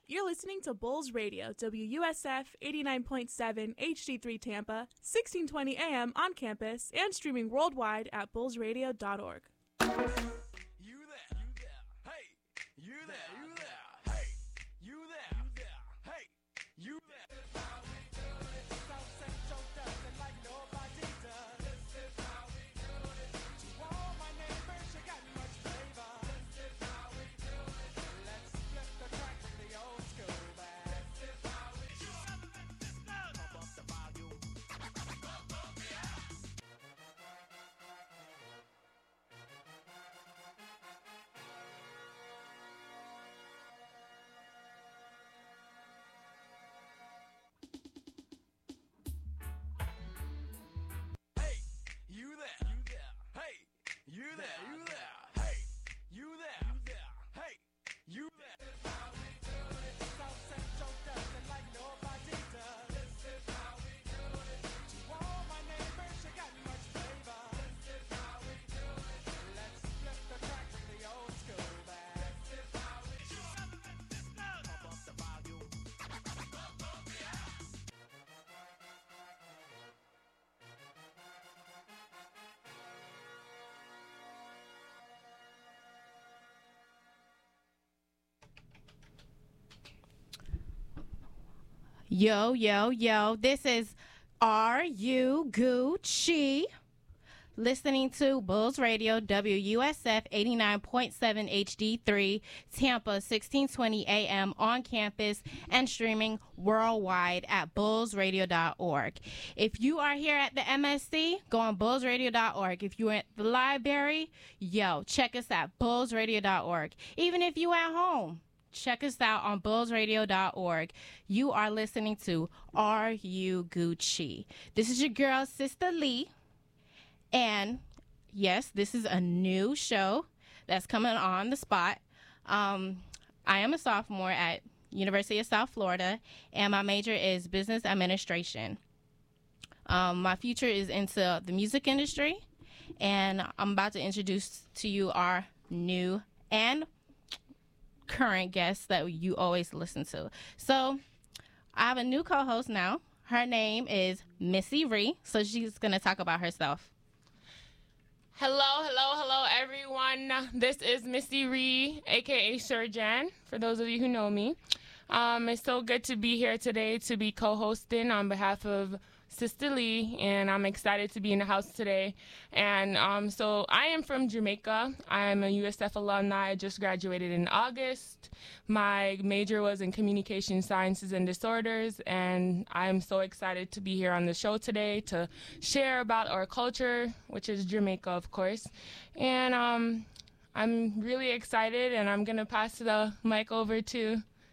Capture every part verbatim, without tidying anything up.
You're listening to Bulls Radio, W U S F eighty-nine point seven H D three Tampa, sixteen twenty A M on campus, and streaming worldwide at bulls radio dot org. You there, you there, hey, you there, you there, hey, you there, you there, hey, you there. This is how we do it. South Central does it like nobody does. This is how we do it. To all my neighbors, you got much flavor. This is how we do it. Let's flip the track to the old school back. This is how we do it. Pump up the volume. You there, you there, hey, you there, you there, hey, you there, you there, hey, you there. This is how we do it. South Central does it like nobody does. This is how we do it. To all my neighbors, you got much flavor. This is how we do it. Let's flip the track to the old school back. This is how we do it. Pump up the volume. Yo, yo, yo, this is Are You Gucci? Listening to Bulls Radio, W U S F eighty-nine point seven H D three, Tampa, sixteen twenty A M on campus, and streaming worldwide at bulls radio dot org. If you are here at the M S C, go on bulls radio dot org. If you're at the library, yo, check us at bulls radio dot org. Even if you at home, check us out on bulls radio dot org. You are listening to Are You Gucci? This is your girl, Sister Lee. And yes, this is a new show that's coming on the spot. Um, I am a sophomore at University of South Florida, and my major is business administration. Um, my future is into the music industry, and I'm about to introduce to you our new and current guests that you always listen to. So I have a new co-host now. Her name is Missy Ree, so she's going to talk about herself. Hello, hello, hello, everyone. This is Missy Ree, a k a. Surjan, for those of you who know me. Um, it's so good to be here today to be co-hosting on behalf of Sister Lee, and I'm excited to be in the house today. And um, so I am from Jamaica. I'm a U S F alumni. I just graduated in August. My major was in communication sciences and disorders, and I'm so excited to be here on the show today to share about our culture, which is Jamaica, of course. And um, I'm really excited, and I'm going to pass the mic over to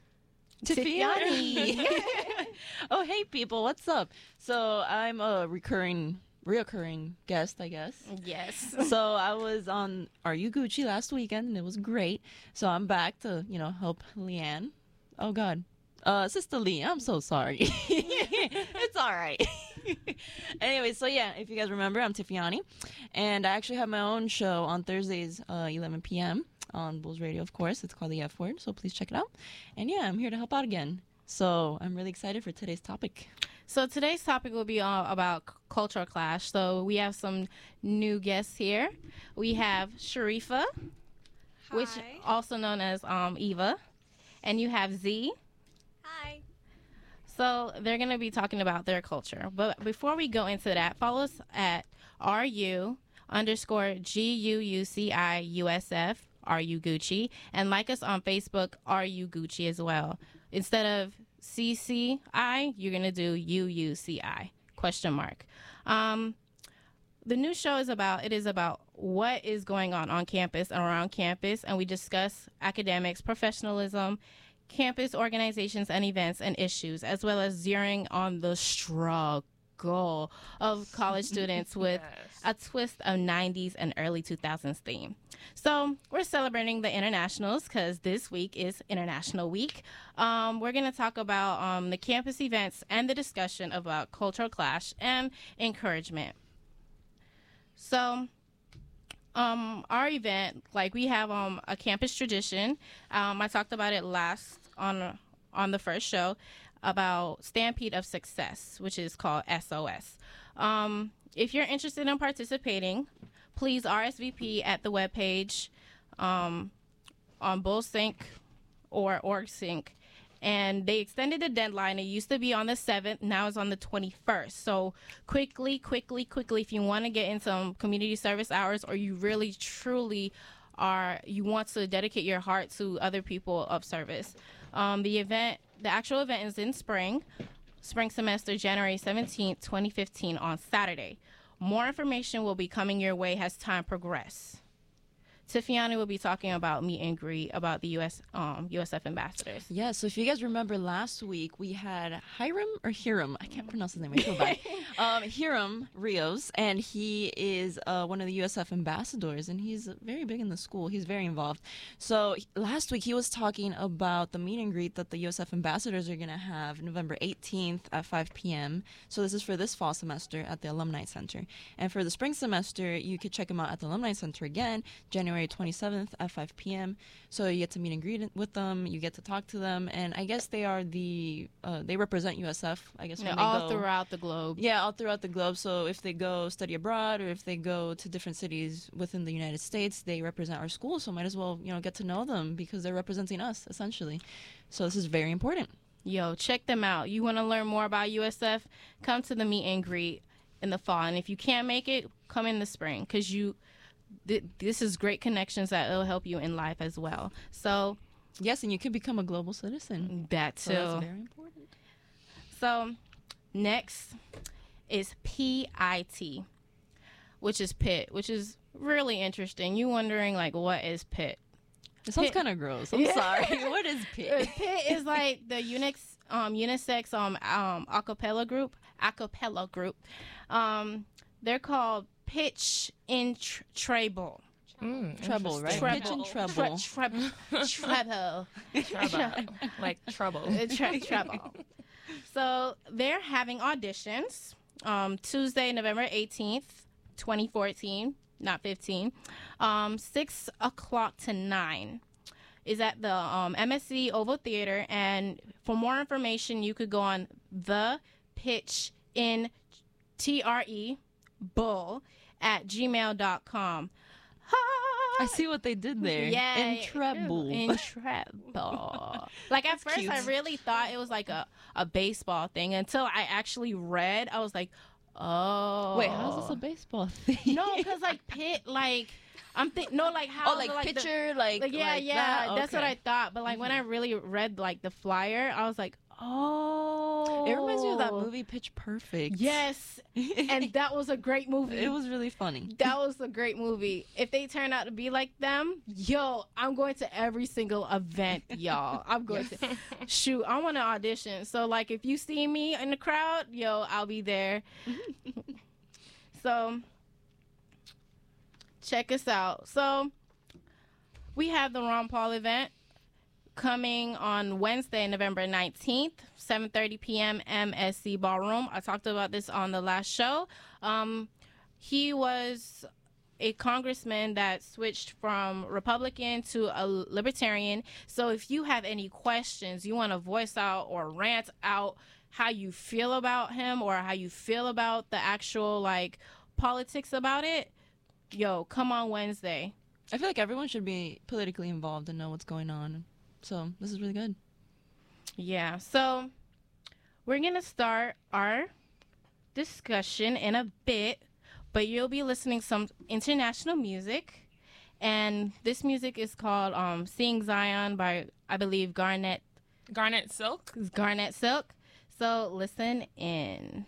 Tiffany. Oh, hey, people. What's up? So I'm a recurring, reoccurring guest, I guess. Yes. So I was on Are You Gucci last weekend, and it was great. So I'm back to, you know, help Leanne. Oh, God. Uh, Sister Lee, I'm so sorry. It's all right. Anyway, so yeah, if you guys remember, I'm Tiffany. And I actually have my own show on Thursdays, uh, eleven p.m. on Bulls Radio, of course. It's called The F Word, so please check it out. And yeah, I'm here to help out again. So I'm really excited for today's topic. So today's topic will be all about c- cultural clash. So we have some new guests here. We have Sharifa, Hi. which also known as um, Eva. And you have Z. Hi. So they're going to be talking about their culture. But before we go into that, follow us at RU underscore G U U C I U S F, Are You Gucci, and like us on Facebook, Are You Gucci as well. Instead of C C I, you're going to do U U C I, question mark. Um, the new show is about, it is about what is going on on campus and around campus, and we discuss academics, professionalism, campus organizations and events and issues, as well as zeroing on the struggle of college students with Yes. a twist of nineties and early two thousands theme. So we're celebrating the internationals because this week is International Week. Um, we're going to talk about um, the campus events and the discussion about cultural clash and encouragement. So um, our event, like we have um, a campus tradition. Um, I talked about it last on on the first show about Stampede of Success, which is called S O S. Um, if you're interested in participating, please R S V P at the webpage um, on BullSync or OrgSync. And they extended the deadline. It used to be on the seventh. Now it's on the twenty-first. So quickly, quickly, quickly, if you want to get in some community service hours or you really, truly are, you want to dedicate your heart to other people of service. Um, the event, the actual event is in spring, spring semester, January seventeenth, twenty fifteen on Saturday. More information will be coming your way as time progresses. Tiffany will be talking about meet and greet about the U S um, U S F ambassadors. Yeah, so if you guys remember last week, we had Hiram or Hiram, I can't pronounce his name, I feel bad. um, Hiram Rios, and he is uh, one of the U S F ambassadors, and he's very big in the school. He's very involved. So last week, he was talking about the meet and greet that the U S F ambassadors are going to have November eighteenth at five p.m. So this is for this fall semester at the Alumni Center. And for the spring semester, you could check him out at the Alumni Center again, January twenty-seventh at five p.m. So you get to meet and greet with them, you get to talk to them, and I guess they are the uh, they represent U S F, I guess, Yeah, when they all go, throughout the globe. yeah all throughout the globe. So if they go study abroad or if they go to different cities within the United States, they represent our school, so might as well, you know, get to know them because they're representing us essentially. So this is very important. Yo, check them out. You want to learn more about U S F? Come to the meet and greet in the fall, and if you can't make it, come in the spring, because you th- this is great connections that will help you in life as well. So Yes, and you can become a global citizen. that too. So that's very important. So next is P I T, which is Pitt, which is really interesting. You wondering, like, what is Pitt? It sounds Pitt- kind of gross. I'm Yeah. sorry. What is Uh, Pitt? Pitt is like the unix, um, unisex um, um, acapella group. Acapella group. Um, they're called Pitch in tr- Treble. Mm, Treble, right? interesting. Pitch and Tre- treble. treble. Treble. Trouble. Like trouble. Uh, tre- treble. So they're having auditions um, Tuesday, November eighteenth, twenty fourteen, not fifteen, um, six o'clock to nine. Is at the um, M S C Oval Theater, and for more information, you could go on the pitch in T R E bull at gmail dot com. I see what they did there. Yeah, In treble. In treble. Like at first, cute. I really thought it was like a, a baseball thing until I actually read. I was like, oh. Wait, how's this a baseball thing? No, because like Pitt, like I'm think no, like how Oh, like, the- pitcher, like, like, yeah, like yeah. that? That's what Okay. I thought. But like when I really read like the flyer, I was like, oh. It reminds me of that movie Pitch Perfect. Yes, and that was a great movie. it was really funny. That was a great movie. If they turn out to be like them, yo, I'm going to every single event, y'all. I'm going to shoot. I want to audition. So like, if you see me in the crowd, yo, I'll be there. So check us out. So we have the Ron Paul event coming on Wednesday, November nineteenth, seven thirty p.m. M S C Ballroom. I talked about this on the last show. Um, he was a congressman that switched from Republican to a Libertarian. So if you have any questions, you want to voice out or rant out how you feel about him or how you feel about the actual, like, politics about it, yo, come on Wednesday. I feel like everyone should be politically involved and know what's going on. So this is really good. Yeah, so we're going to start our discussion in a bit, but you'll be listening to some international music. And this music is called um, Seeing Zion by, I believe, Garnet, Garnet Silk. Garnet Silk. So listen in.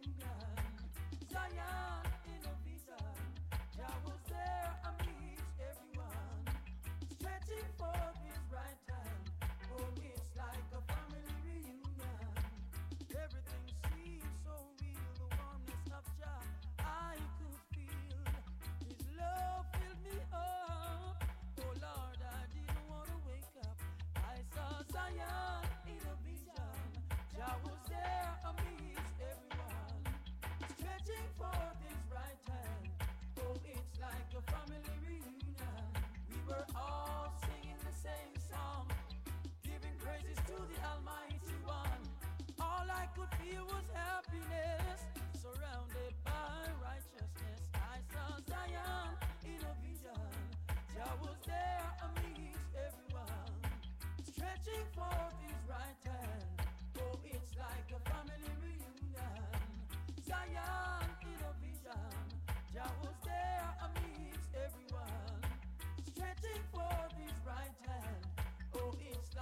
Zion in a visa, Jah was there amidst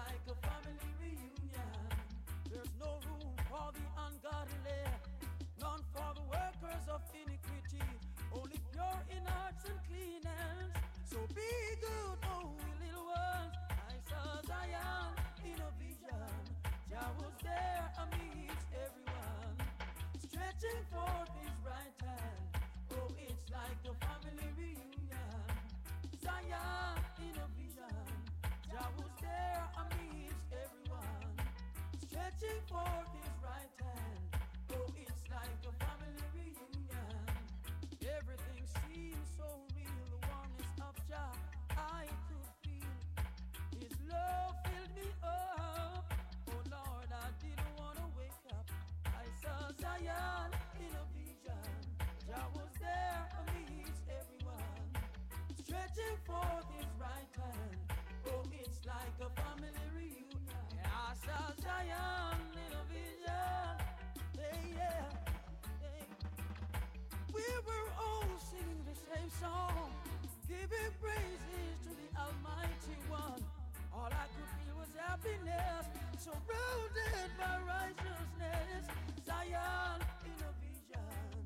like a family reunion. There's no room for the ungodly, none for the workers of iniquity, only pure in hearts and clean hands. So be good, oh little ones. I saw Zion in a vision. Jah was there amidst everyone, stretching forth his right hand. Oh, it's like a family reunion. Zion in a vision. Jah was there amidst everyone, stretching forth his right hand. Oh, it's like a family reunion. Everything seems so real. The warmness of Jah I could feel. His love filled me up. Oh Lord, I didn't want to wake up. I saw Zion in a vision. Jah was there amidst everyone, stretching forth his right hand. Oh, it's like a family reunion. Yeah, I saw Zion in a vision. Hey, yeah, hey. We were all singing the same song, giving praises to the Almighty One. All I could feel was happiness, surrounded by righteousness. Zion in a vision.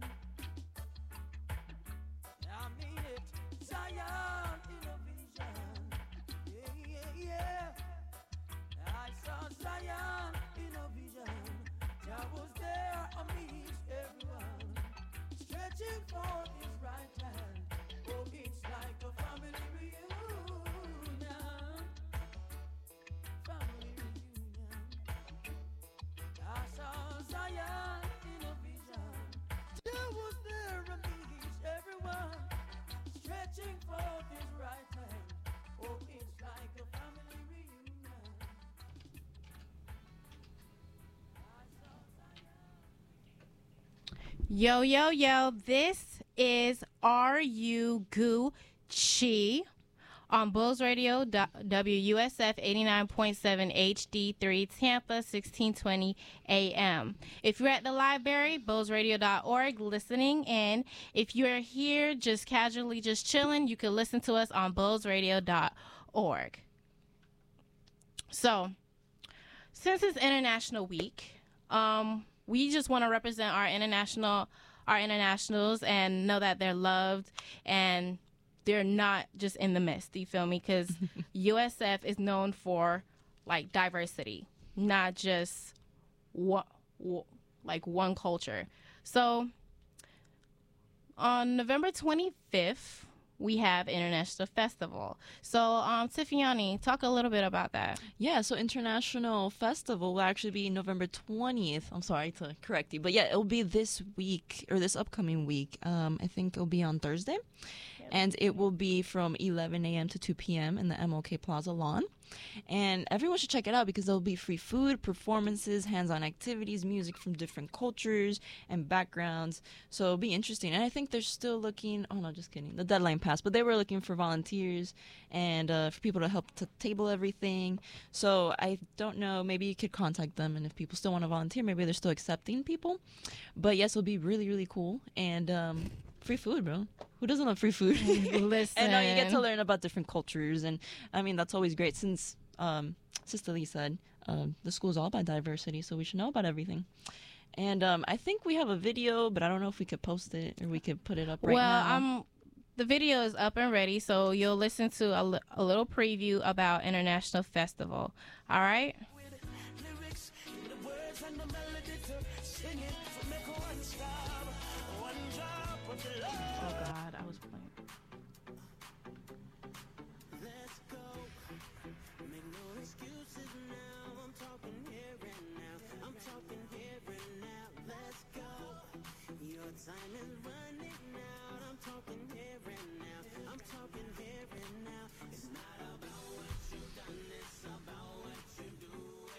I mean it. Zion in a vision. Yeah, yeah, yeah. I saw Zion in a vision. Jah was there amidst everyone, stretching forth his right hand. Oh, it's like a family reunion. Family reunion. I saw Zion in a vision. Jah was there amidst everyone, stretching forth his right hand. Oh, it's like a family reunion. I saw Zion. Yo, yo, yo, this is Are You Gucci on Bulls Radio, W U S F eighty-nine point seven H D three, Tampa, sixteen twenty A M. If you're at the library, bulls radio dot org, listening in. If you're here just casually, just chilling, you can listen to us on bulls radio dot org. So, since it's International Week, um, we just want to represent our international, our internationals and know that they're loved and they're not just in the mist. You feel me? Because U S F is known for like diversity, not just one, like one culture. So on November twenty-fifth, we have International Festival. So, um, Tiffany, talk a little bit about that. Yeah, so International Festival will actually be November twentieth. I'm sorry to correct you, but yeah, it'll be this week or this upcoming week. Um, I think it'll be on Thursday. And it will be from eleven a.m. to two p.m. in the M L K Plaza lawn. And everyone should check it out because there'll be free food, performances, hands-on activities, music from different cultures and backgrounds. So it'll be interesting. And I think they're still looking, oh no, just kidding. The deadline passed, but they were looking for volunteers and uh, for people to help to table everything. So I don't know, maybe you could contact them. And if people still want to volunteer, maybe they're still accepting people. But yes, it'll be really, really cool. And um, free food, bro. Who doesn't love free food? Listen. And uh, you get to learn about different cultures. And, I mean, that's always great since um, Sister Lee said um, the school is all about diversity, so we should know about everything. And um, I think we have a video, but I don't know if we could post it or we could put it up right well, now. um, the video is up and ready, so you'll listen to a, li- a little preview about International Festival. All right? Lyrics, the words and the melody to sing it, to make one stop, one drop of the love. Oh, God, I was playing. Let's go. Make no excuses now. I'm talking here and now. I'm talking here and now. Let's go. Your time is running out. I'm talking here and now. I'm talking here and now. It's not about what you've done. It's about what you do.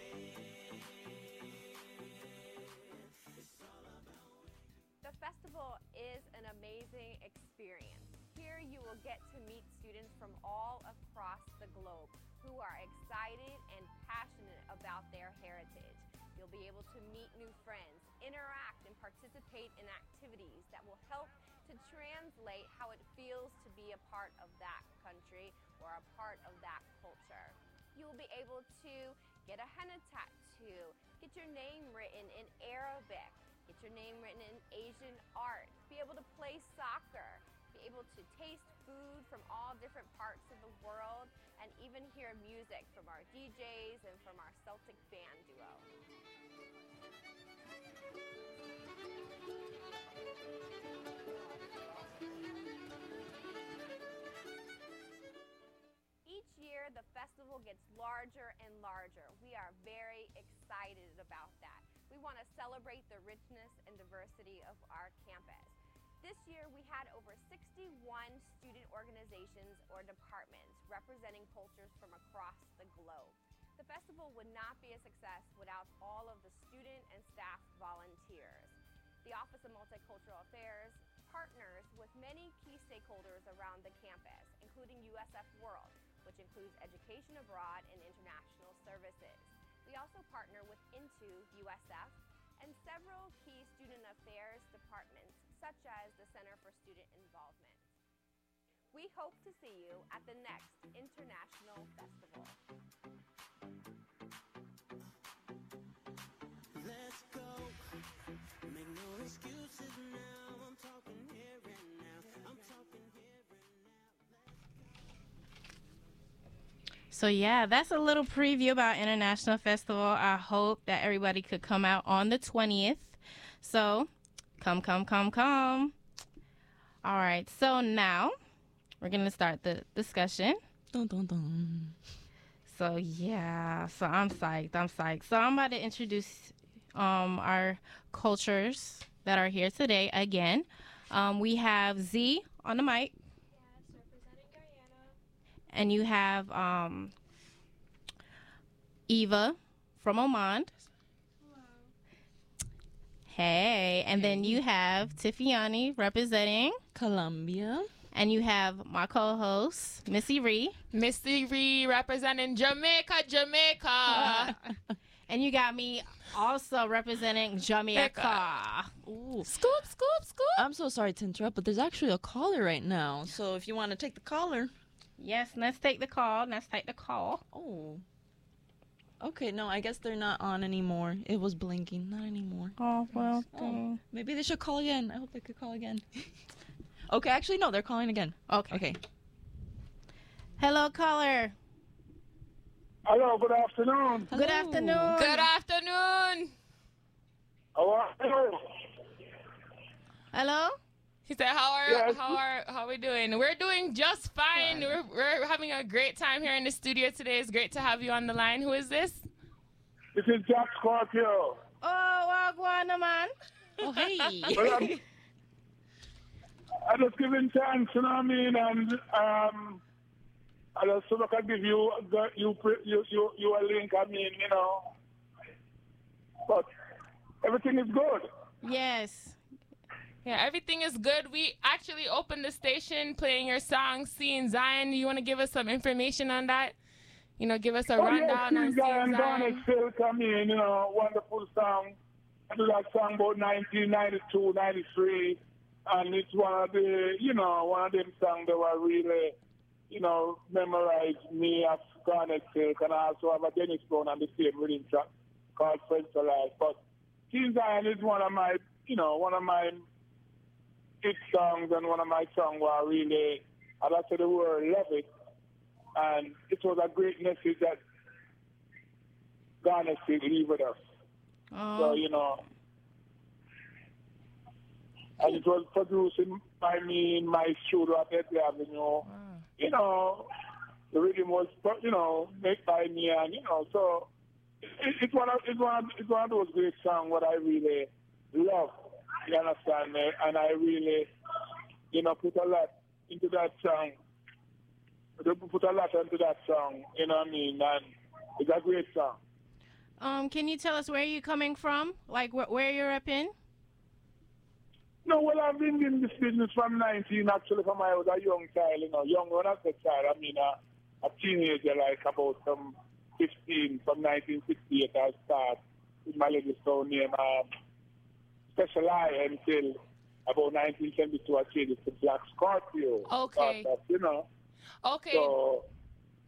It's all about. The festival is an amazing experience. Here you will get to meet students from all across the globe who are excited and passionate about their heritage. You'll be able to meet new friends, interact and participate in activities that will help to translate how it feels to be a part of that country or a part of that culture. you will be able to get a henna tattoo, get your name written in Arabic, get your name written in Asian art, be able to play soccer, be able to taste food from all different parts of the world, and even hear music from our D Js and from our Celtic band duo. Each year, the festival gets larger and larger. We are very excited about that. We want to celebrate the richness and diversity of our campus. This year, we had over sixty-one student organizations or departments representing cultures from across the globe. The festival would not be a success without all of the student and staff volunteers. The Office of Multicultural Affairs partners with many key stakeholders around the campus, including U S F World, which includes education abroad and international services. We also partner with Into U S F and several key student affairs departments, such as the Center for Student Involvement. We hope to see you at the next International Festival. Let's go. Make no excuses now. I'm talking here and now. I'm talking here and now. So yeah, that's a little preview about International Festival. I hope that everybody could come out on the twentieth. So come, come, come, come. All right. So now we're going to start the discussion. Dun, dun, dun. So yeah, so I'm psyched. I'm psyched. So I'm about to introduce um, our cultures that are here today again. Um, we have Z on the mic. And you have um, Eva from Oman. Hello. Hey. And then you have Tiffany representing Colombia. And you have my co-host, Missy Ree. Missy Ree representing Jamaica, Jamaica. And you got me also representing Jamaica. Ooh. Scoop, scoop, scoop. I'm so sorry to interrupt, but there's actually a caller right now. So if you want to take the caller. Yes, let's take the call. Let's take the call. Oh. Okay, no, I guess they're not on anymore. It was blinking. Not anymore. Oh, well, Oh, maybe they should call again. I hope they could call again. Okay, actually, no, they're calling again. Okay. Okay. Hello, caller. Hello, good afternoon. Good afternoon. Good afternoon. How are you? Hello? He said, "How are Yes. how are how are we doing? We're doing just fine. We're we're having a great time here in the studio today. It's great to have you on the line. Who is this? This is Jack Scorpio. Oh, Wagwana, man. Oh, hey. Well, I'm, I just giving thanks, you know what I mean? And um, I just so I can give you, you, you, you, you a link, I mean, you know. But everything is good. Yes. Yeah, everything is good. We actually opened the station playing your song, Seeing Zion. You want to give us some information on that? You know, give us a Oh, yes, rundown on Seeing Zion, Seeing Garnet Zion. Silk, I mean, you know, wonderful song. I do that song about nineteen ninety-two, ninety-three. And it's one of the, you know, one of them songs that were really, you know, memorized me as Garnet Silk. And I also have a Dennis Brown on the same rhythm track called Friends for Life. But Seeing Zion is one of my, you know, one of my hit songs and one of my songs where I really, I like to the world, love it. And it was a great message that Garnet Silk leave with us. Oh. So, you know, and it was produced in, by me in my studio at Edley Avenue. You know, the rhythm was, you know, made by me, and, you know, so it, it's, one of, it's, one of, it's one of those great songs that I really love, you understand me? And I really, you know, put a lot into that song. Put a lot into that song, you know what I mean? And it's a great song. Um, can you tell us where you're coming from? Like wh- where you're up in? No, well, I've been in this business from nineteen, actually, from I was a young child, you know, young when I said child, I mean a, a teenager, like about some fifteen, from nineteen sixty-eight, I started with my little stone name, um, Special Eye, until about nineteen seventy-two, I changed it to Black Scorpio. Okay. But, you know, Okay. so,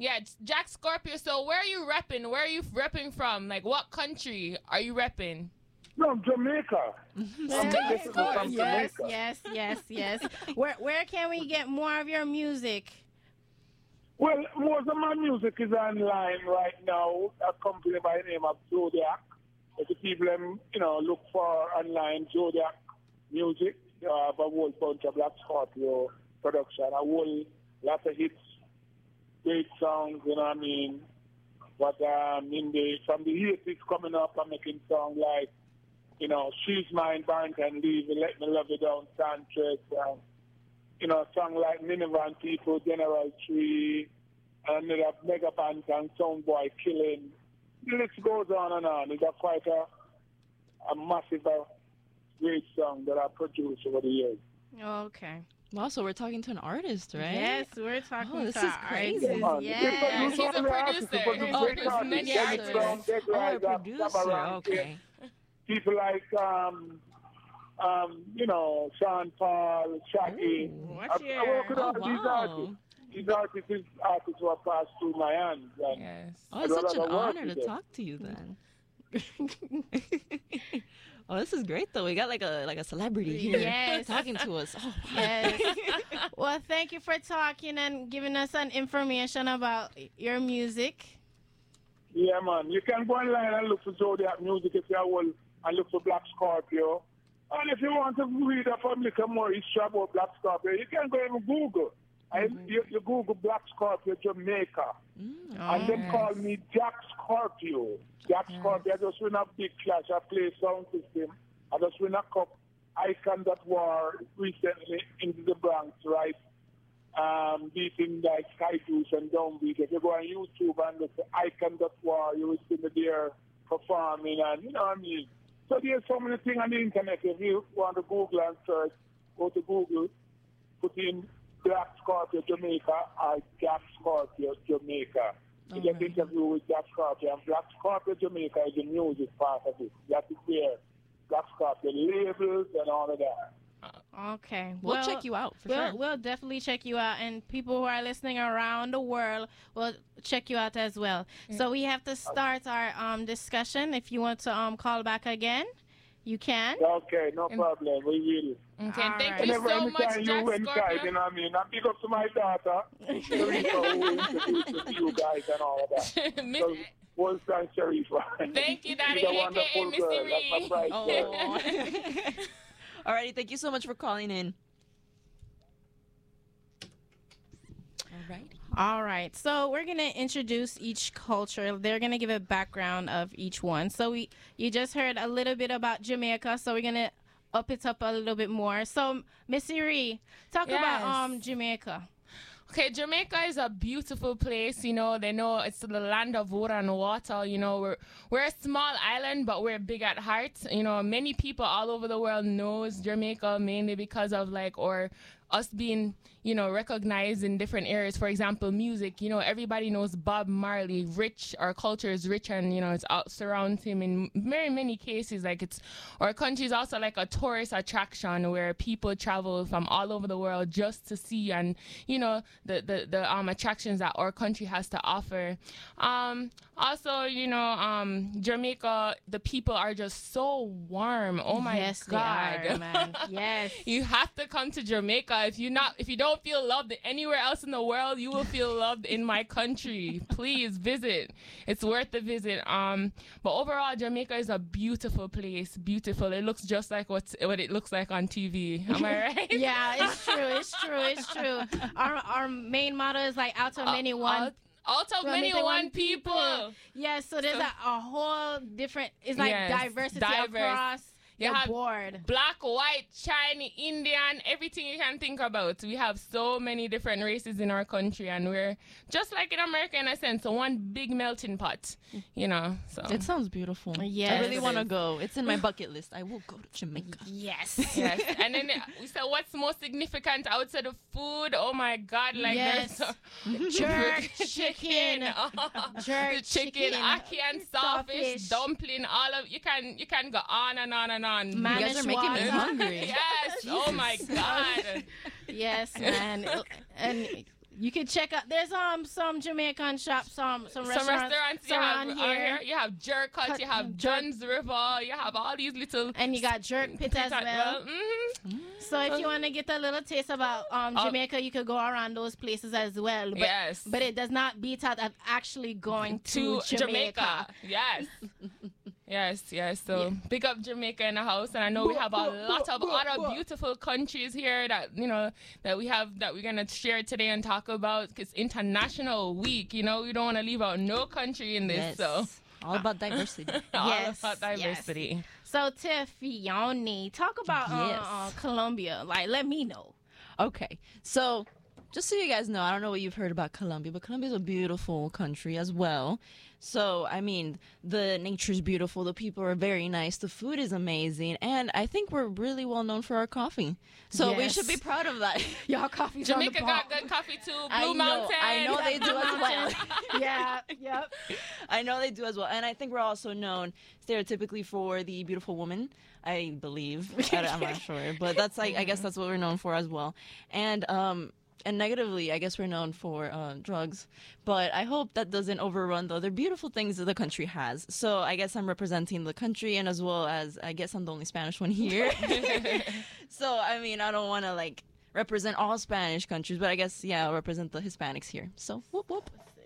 Yeah, it's Jack Scorpio. So where are you repping? Where are you repping from? Like, what country are you repping? No, Jamaica. Yes, I'm just from yes, Jamaica. yes, yes, yes. Where where can we get more of your music? Well, most of my music is online right now. A company by the name of Zodiac. If the people, um, you know, look for online Zodiac music, uh, have a whole bunch of Black Scorpio production, a whole lot of hits, great songs, you know what I mean? But um, in the, from the eighties coming up, I'm making songs like, you know, She's Mine, Barrington Leave, Let Me Love You Down, Sanchez, um, you know, a song like Minivan People, General Tree, and another Mega Band and Soundboy Killing. The list goes on and on. It's a quite a, a massive, uh, great song that I produced over the years. Okay. Wow, so we're talking to an artist, right? Yes, we're talking Oh, this to is our crazy. artists. Man, Yes. He's a producer. Oh, He's producer. many Yes, artists. sir. Oh, a producer. Okay. People like, um, um, you know, Sean Paul, Shaggy. Ooh, what's I, your- I work with Oh, all these wow. artists. These artists, these artists who have passed through my hands. And Yes. Oh, it's I do a such lot an of work honor with to them. talk to you then. Oh, this is great though. We got like a like a celebrity here Yes. talking to us. Oh, wow. Yes. Well, thank you for talking and giving us some information about your music. Yeah, man. You can go online and look for Zodiac music if you will, and look for Black Scorpio. And if you want to read up a little more history about Black Scorpio, you can go and Google. And you, you Google Black Scorpio Jamaica. And then yes. call me Jack Scorpio. Jack Scorpio. I just win a big clash. I play sound system. I just win a cup. Icon that war recently into the Bronx, right? Um, beating like Sky Juice and Downbeat. If you go on YouTube and look at Icon that war, you will see me there performing, and you know what I mean. So there's so many things on the internet. If you want to Google and search, go to Google, put in Black Scorpio Jamaica or Jack Scorpio Jamaica. You get Alright. interview with Jack Scorpio, and Black Scorpio Jamaica is the music part of it. That is where Black Scorpio labels and all of that. Okay. We'll well, check you out for we'll, sure. We'll definitely check you out, and people who are listening around the world will check you out as well. So we have to start our um discussion. If you want to um call back again, you can. Okay, no problem. We will. Okay, All thank right. you Whenever, so much, anytime Jack you inside, Scorpio. you know what I mean? I big up to my daughter, Sharifah, who introduced me to you guys and all of that. Miss- So, Wolfgang Sharifah. Thank you, Daddy, She's a aka wonderful Missy girl. That's my Ree. pride girl. Oh. Alrighty, thank you so much for calling in. Alrighty. All right. So we're gonna introduce each culture. They're gonna give a background of each one. So we you just heard a little bit about Jamaica. So we're gonna up it up a little bit more. So Missy Ree, talk about Yes. um Jamaica. Okay, Jamaica is a beautiful place. You know, they know it's the land of water and water. You know, we're we're a small island, but we're big at heart. You know, many people all over the world knows Jamaica mainly because of like or us being, you know, recognized in different areas. For example, music. You know, everybody knows Bob Marley. Rich, our culture is rich, and you know, it's out surrounds him in very many cases. Like it's our country is also like a tourist attraction where people travel from all over the world just to see and you know the the, the um attractions that our country has to offer. Um, also, you know, um, Jamaica, the people are just so warm. Oh my yes, God, they are, man. Yes. You have to come to Jamaica. If you not, if you don't feel loved anywhere else in the world, you will feel loved in my country. Please visit. It's worth the visit. Um, but overall, Jamaica is a beautiful place. Beautiful. It looks just like what's what it looks like on T V. Am I right? Yeah, it's true. It's true. It's true. Our our main motto is like out of many one. Out, out of From many the one people. Yeah, so there's So- a, a whole different. It's like Yes, diversity diverse. across You the have board. Black, white, Chinese, Indian, everything you can think about. We have so many different races in our country, and we're just like in America in a sense, so one big melting pot, you know. So It sounds beautiful. Yes, I really it want to is. go. It's in my bucket list. I will go to Jamaica. Yes. yes, and then uh, we said what's most significant outside of food? Oh my God, like Yes. there's so Jerk chicken. Jerk the chicken, chicken, ackee and sawfish, sawfish. dumpling, all of you can you can go on and on and on. You guys are making me water. hungry. Yes. Oh my God. Yes, man. And You can check out. There's um some Jamaican shops, some some Some restaurants, restaurants you have around are here. here. You have Jerk Hut, Cut- you have Jerk- Dunn's River, you have all these little. And you got jerk pit as well. Mm-hmm. So if you want to get a little taste about um Oh. Jamaica, you could go around those places as well. But, Yes. But it does not beat out of actually going To to, Jamaica. Yes. Yes, yes. So big up Jamaica in the house, and I know we have a lot of other beautiful countries here that you know that we have that we're gonna share today and talk about. It's International Week. You know, we don't want to leave out no country in this. Yes. So All about diversity. all Yes, about diversity. So Tiffany, talk about uh, Yes. uh, Colombia. Like, let me know. Okay, so just so you guys know, I don't know what you've heard about Colombia, but Colombia is a beautiful country as well. So, I mean, the nature's beautiful, the people are very nice, the food is amazing, and I think we're really well known for our coffee. So we should be Yes. proud of that. Y'all coffee's Jamaica on the got bomb. good coffee too. Blue I know, Mountain. I know they do as well. Yeah, yep. I know they do as well. And I think we're also known stereotypically for the beautiful woman, I believe. I, I'm not sure. But that's like, I guess that's what we're known for as well. And, um, and negatively, I guess we're known for uh, drugs. But I hope that doesn't overrun the other beautiful things that the country has. So I guess I'm representing the country, and as well as, I guess I'm the only Spanish one here. So, I mean, I don't want to, like, represent all Spanish countries, but I guess, yeah, I'll represent the Hispanics here. So, whoop, whoop.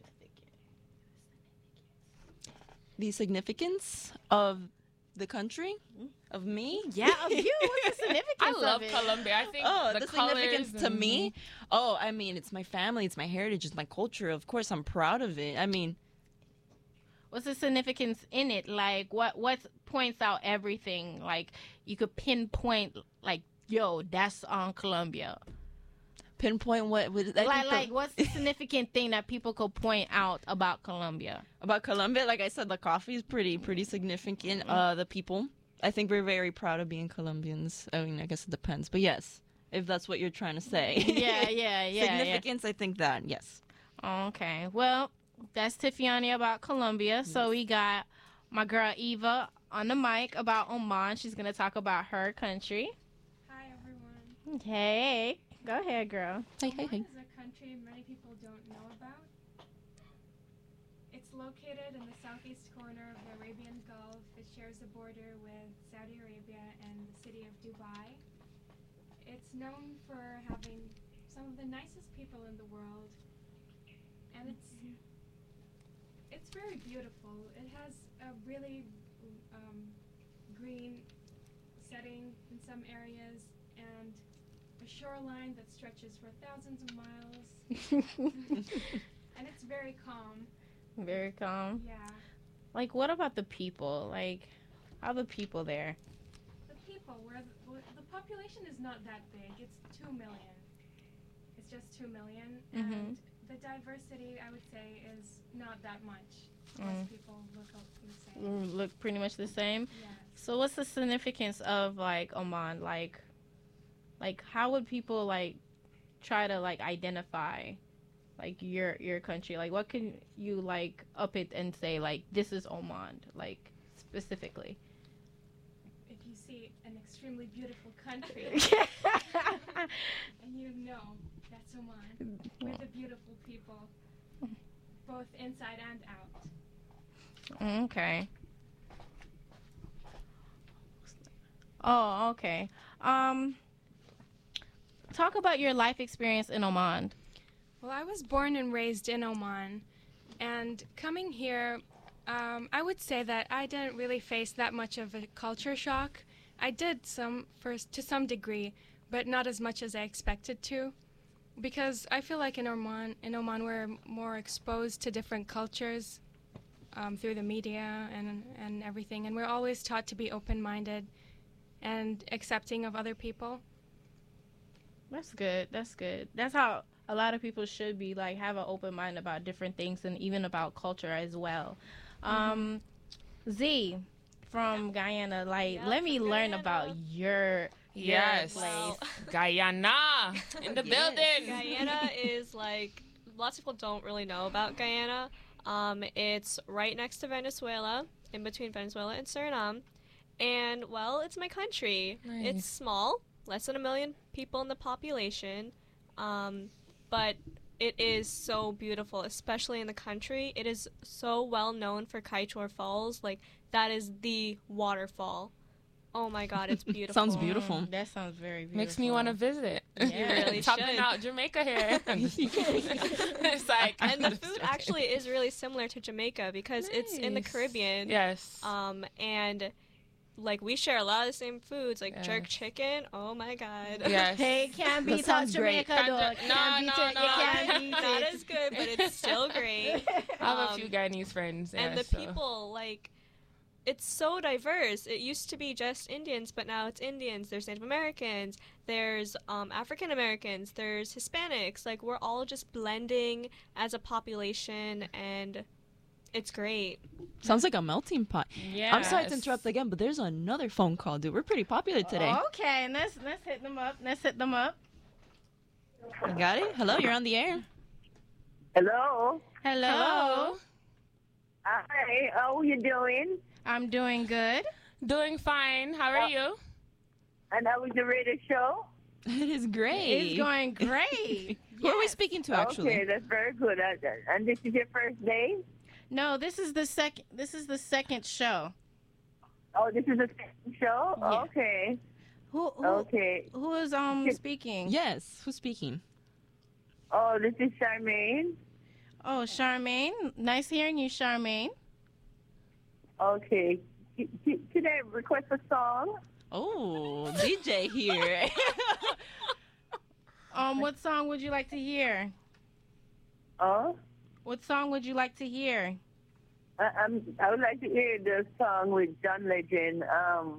The significance of the country, of me. Yeah, of you. What's the significance I love of it? Colombia. I think Oh, the, the, colors significance to and- me. Oh, I mean, it's my family, it's my heritage, it's my culture. Of course, I'm proud of it. I mean, What's the significance in it? Like, what what points out everything? Like, you could pinpoint, like, yo, that's on Colombia. pinpoint what would I Like, think the- like, what's the significant thing that people could point out about Colombia? about Colombia. Like I said, the coffee is pretty pretty significant. Uh, the people. I think we're very proud of being Colombians. I mean, I guess it depends, but yes, if that's what you're trying to say. Yeah, yeah, yeah. Significance, I think that yes. yeah. Okay. Well, that's Tiffany about Colombia. So we got my girl Eva on the mic about Oman. She's gonna talk about her country. Hi everyone. Hey, go ahead, girl. Hey, hey, hey. Oman is a country many people don't know about. It's located in the southeast corner of the Arabian Gulf. It shares a border with Saudi Arabia and the city of Dubai. It's known for having some of the nicest people in the world, and it's it's very beautiful. It has a really um, green setting in some areas and a shoreline that stretches for thousands of miles, and it's very calm. Very calm. Yeah. Like, what about the people? Like, how are the people there? The people, where the, where the population is not that big. It's two million. It's just two million, Mhm. and the diversity, I would say, is not that much. Mm. Most people look up the same. Mm, Look pretty much the same. Yes. So, what's the significance of like Oman? Like, like how would people like try to like identify like your your country? Like, what can you like up it and say like this is Oman, like specifically? If you see an extremely beautiful country, and you know that's Oman, we're the beautiful people, both inside and out. Okay. Oh, okay. Um, talk about your life experience in Oman. Well, I was born and raised in Oman, and coming here, um, I would say that I didn't really face that much of a culture shock. I did some first to some degree, but not as much as I expected to, because I feel like in Oman, in Oman, we're more exposed to different cultures um, through the media and and everything, and we're always taught to be open-minded and accepting of other people. That's good. That's good. That's how a lot of people should be, like, have an open mind about different things and even about culture as well. Um, Z from Guyana, like, Yeah, let me from learn Guyana. about your, your Yes. place. Guyana in the Yes. building. Guyana is like lots of people don't really know about Guyana. Um, it's right next to Venezuela, in between Venezuela and Suriname, and well, it's my country. Nice. It's small, less than a million people in the population, um, but it is so beautiful, especially in the country. It is so well known for Kaichor Falls. Like, that is the waterfall. Oh my God, it's beautiful. Sounds beautiful. That sounds very beautiful. Makes me want to visit. Yeah. You really Topping should. out Jamaica here. It's like, And the food actually is really similar to Jamaica because it's in the Nice. Caribbean. Yes. Um, and like we share a lot of the same foods, like jerk Yes. chicken. Oh my God. Yes. Hey, it can't That beat out sounds great. Jamaica, though. Can't It ju- can't no, beat no, it. no. You can't beat Not it. as good, but it's still great. I have a Um, few Guyanese friends. and yeah, the so- people, like, it's so diverse. It used to be just Indians, but now it's Indians. There's Native Americans. There's um, African Americans. There's Hispanics. Like, we're all just blending as a population, and it's great. Sounds like a melting pot. Yes. I'm sorry to interrupt again, but there's another phone call, dude. We're pretty popular today. Okay, let's let's hit them up. Let's hit them up. You got it? Hello, you're on the air. Hello. Hello. Hello. Hi. How are you doing? I'm doing good. Doing fine. How are you? And how was the radio show? It is great. It's going great. Who are we Yes. speaking to, actually? Okay, that's very good. Uh, And this is your first day? No, this is the second. This is the second show. Oh, this is the second show? Yeah. Okay. Who who, Okay. who is um speaking? Yes, who's speaking? Oh, this is Charmaine. Oh, Charmaine. Nice hearing you, Charmaine. Okay. C- c- Can I request a song? Oh, D J here. Um, what song would you like to hear? Oh? What song would you like to hear? I, I'm, I would like to hear the song with John Legend. Um,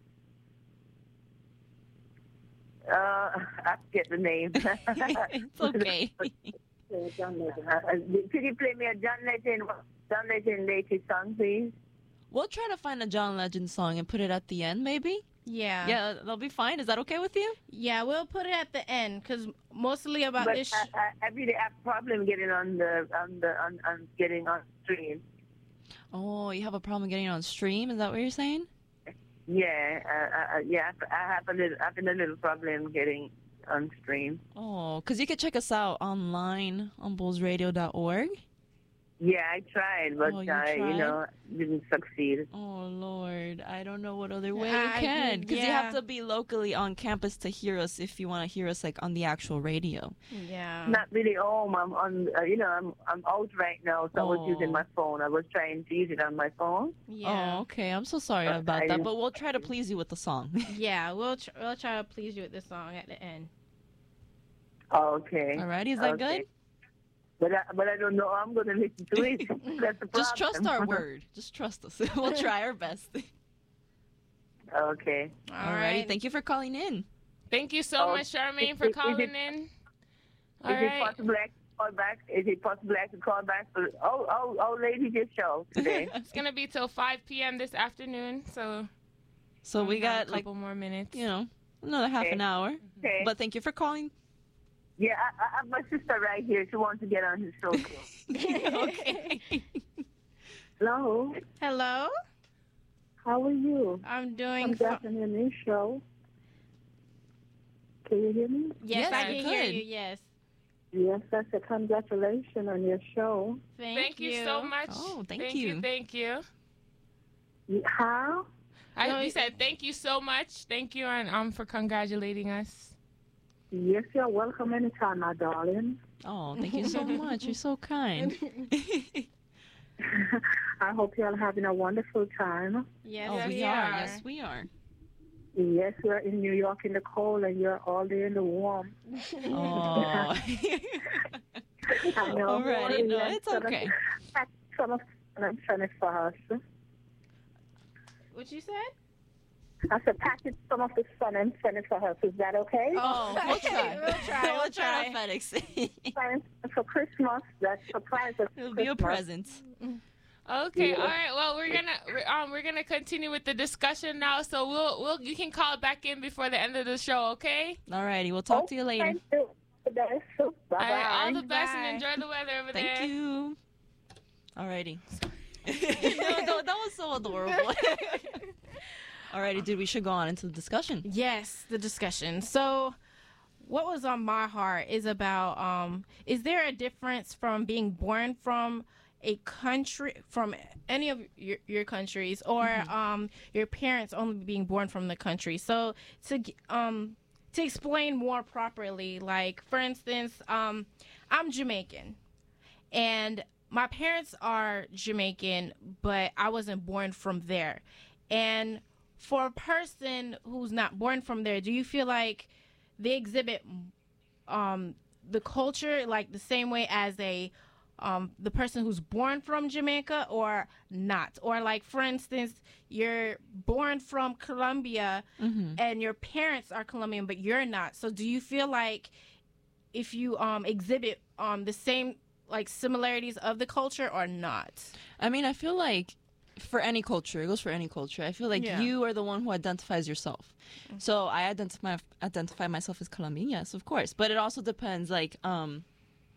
uh, I forget the name. It's okay. John Legend. Uh, uh, could you play me a John Legend, John Legend latest song, please? We'll try to find a John Legend song and put it at the end, maybe. Yeah. Yeah, that'll be fine. Is that okay with you? Yeah, we'll put it at the end because mostly about But this. I, I, I really have problem getting on the on the on, on getting on stream. Oh, you have a problem getting on stream? Is that what you're saying? Yeah, uh, uh, yeah. I have a little, I have a little problem getting on stream. Oh, because you can check us out online on bulls radio dot org. Yeah, I tried, but Oh, you I, you tried? know, didn't succeed. Oh, Lord. I don't know what other way I- you can. Because you yeah. have to be locally on campus to hear us if you want to hear us, like, on the actual radio. Yeah. Not really home. I'm on. Uh, you know, I'm I'm out right now, so I was Oh. using my phone. I was trying to use it on my phone. Yeah. Oh, okay. I'm so sorry Uh, about I that, didn't- but we'll try to please you with the song. Yeah, we'll tr- we'll try to please you with this song at the end. Okay. Alrighty, is that Okay. good? But I, but I don't know. how I'm going to listen to it. That's the problem. Just trust our word. Just trust us. We'll try our best. Okay. All Alrighty. right. Thank you for calling in. Thank you so Oh, much, Charmaine, is for it- is calling it- in. Is All it right. possible I can call back? Is it possible I can call back for oh oh oh lady this show today? It's gonna be till five p.m. this afternoon, so So we have got, a like, couple more minutes. you know, another half Okay. an hour. Okay. But thank you for calling. Yeah, I, I have my sister right here. She wants to get on his show too. Okay. Hello. Hello. How are you? I'm doing. I'm fi- definitely on this show. Can you hear me? yes, Yes, I I can hear could. you. Yes. Yes, that's a congratulations on your show. Thank, Thank you so much. Oh, thank thank you. you. Thank you. How? I No, we you- said thank you so much. Thank you, and um for congratulating us. Yes, you're welcome anytime, my darling. Oh, thank you so much. You're so kind. I hope you're having a wonderful time. Yes, Oh, yes, we we are. are. Yes, we are. Yes, we're in New York in the cold, and you're all day in the warm. Oh. I know. Alrighty, no, Yes, it's some of- okay. Some of I'm trying to fast. What you said? I said package some of the sun and send it for her. Is that okay? Oh, we'll try. We'll try, we'll we'll try try. to FedEx. Thanks for Christmas. That's surprise. for It'll be a Christmas. present. Okay, Yeah. all right. Well, we're gonna we're, um we're gonna continue with the discussion now. So we'll we'll you can call back in before the end of the show. Okay. Alrighty, we'll talk to you later. Thank you. Bye All bye. right. All the best Bye. and enjoy the weather over there. Thank you. Alrighty. no, that, that was so adorable. Alrighty, dude, we should go on into the discussion. Yes, the discussion. So, what was on my heart is about um, is there a difference from being born from a country, from any of your, your countries, or Mm-hmm. um, your parents only being born from the country? So to g- um, to explain more properly, like for instance, um, I'm Jamaican, and my parents are Jamaican, but I wasn't born from there. And for a person who's not born from there, do you feel like they exhibit um, the culture like the same way as a um, the person who's born from Jamaica, or not? Or like, for instance, you're born from Colombia Mm-hmm. and your parents are Colombian, but you're not. So do you feel like if you um, exhibit um, the same like similarities of the culture or not? I mean, I feel like for any culture, it goes for any culture. I feel like Yeah. you are the one who identifies yourself. So I identify identify myself as Colombian, yes, of course. But it also depends, like, um,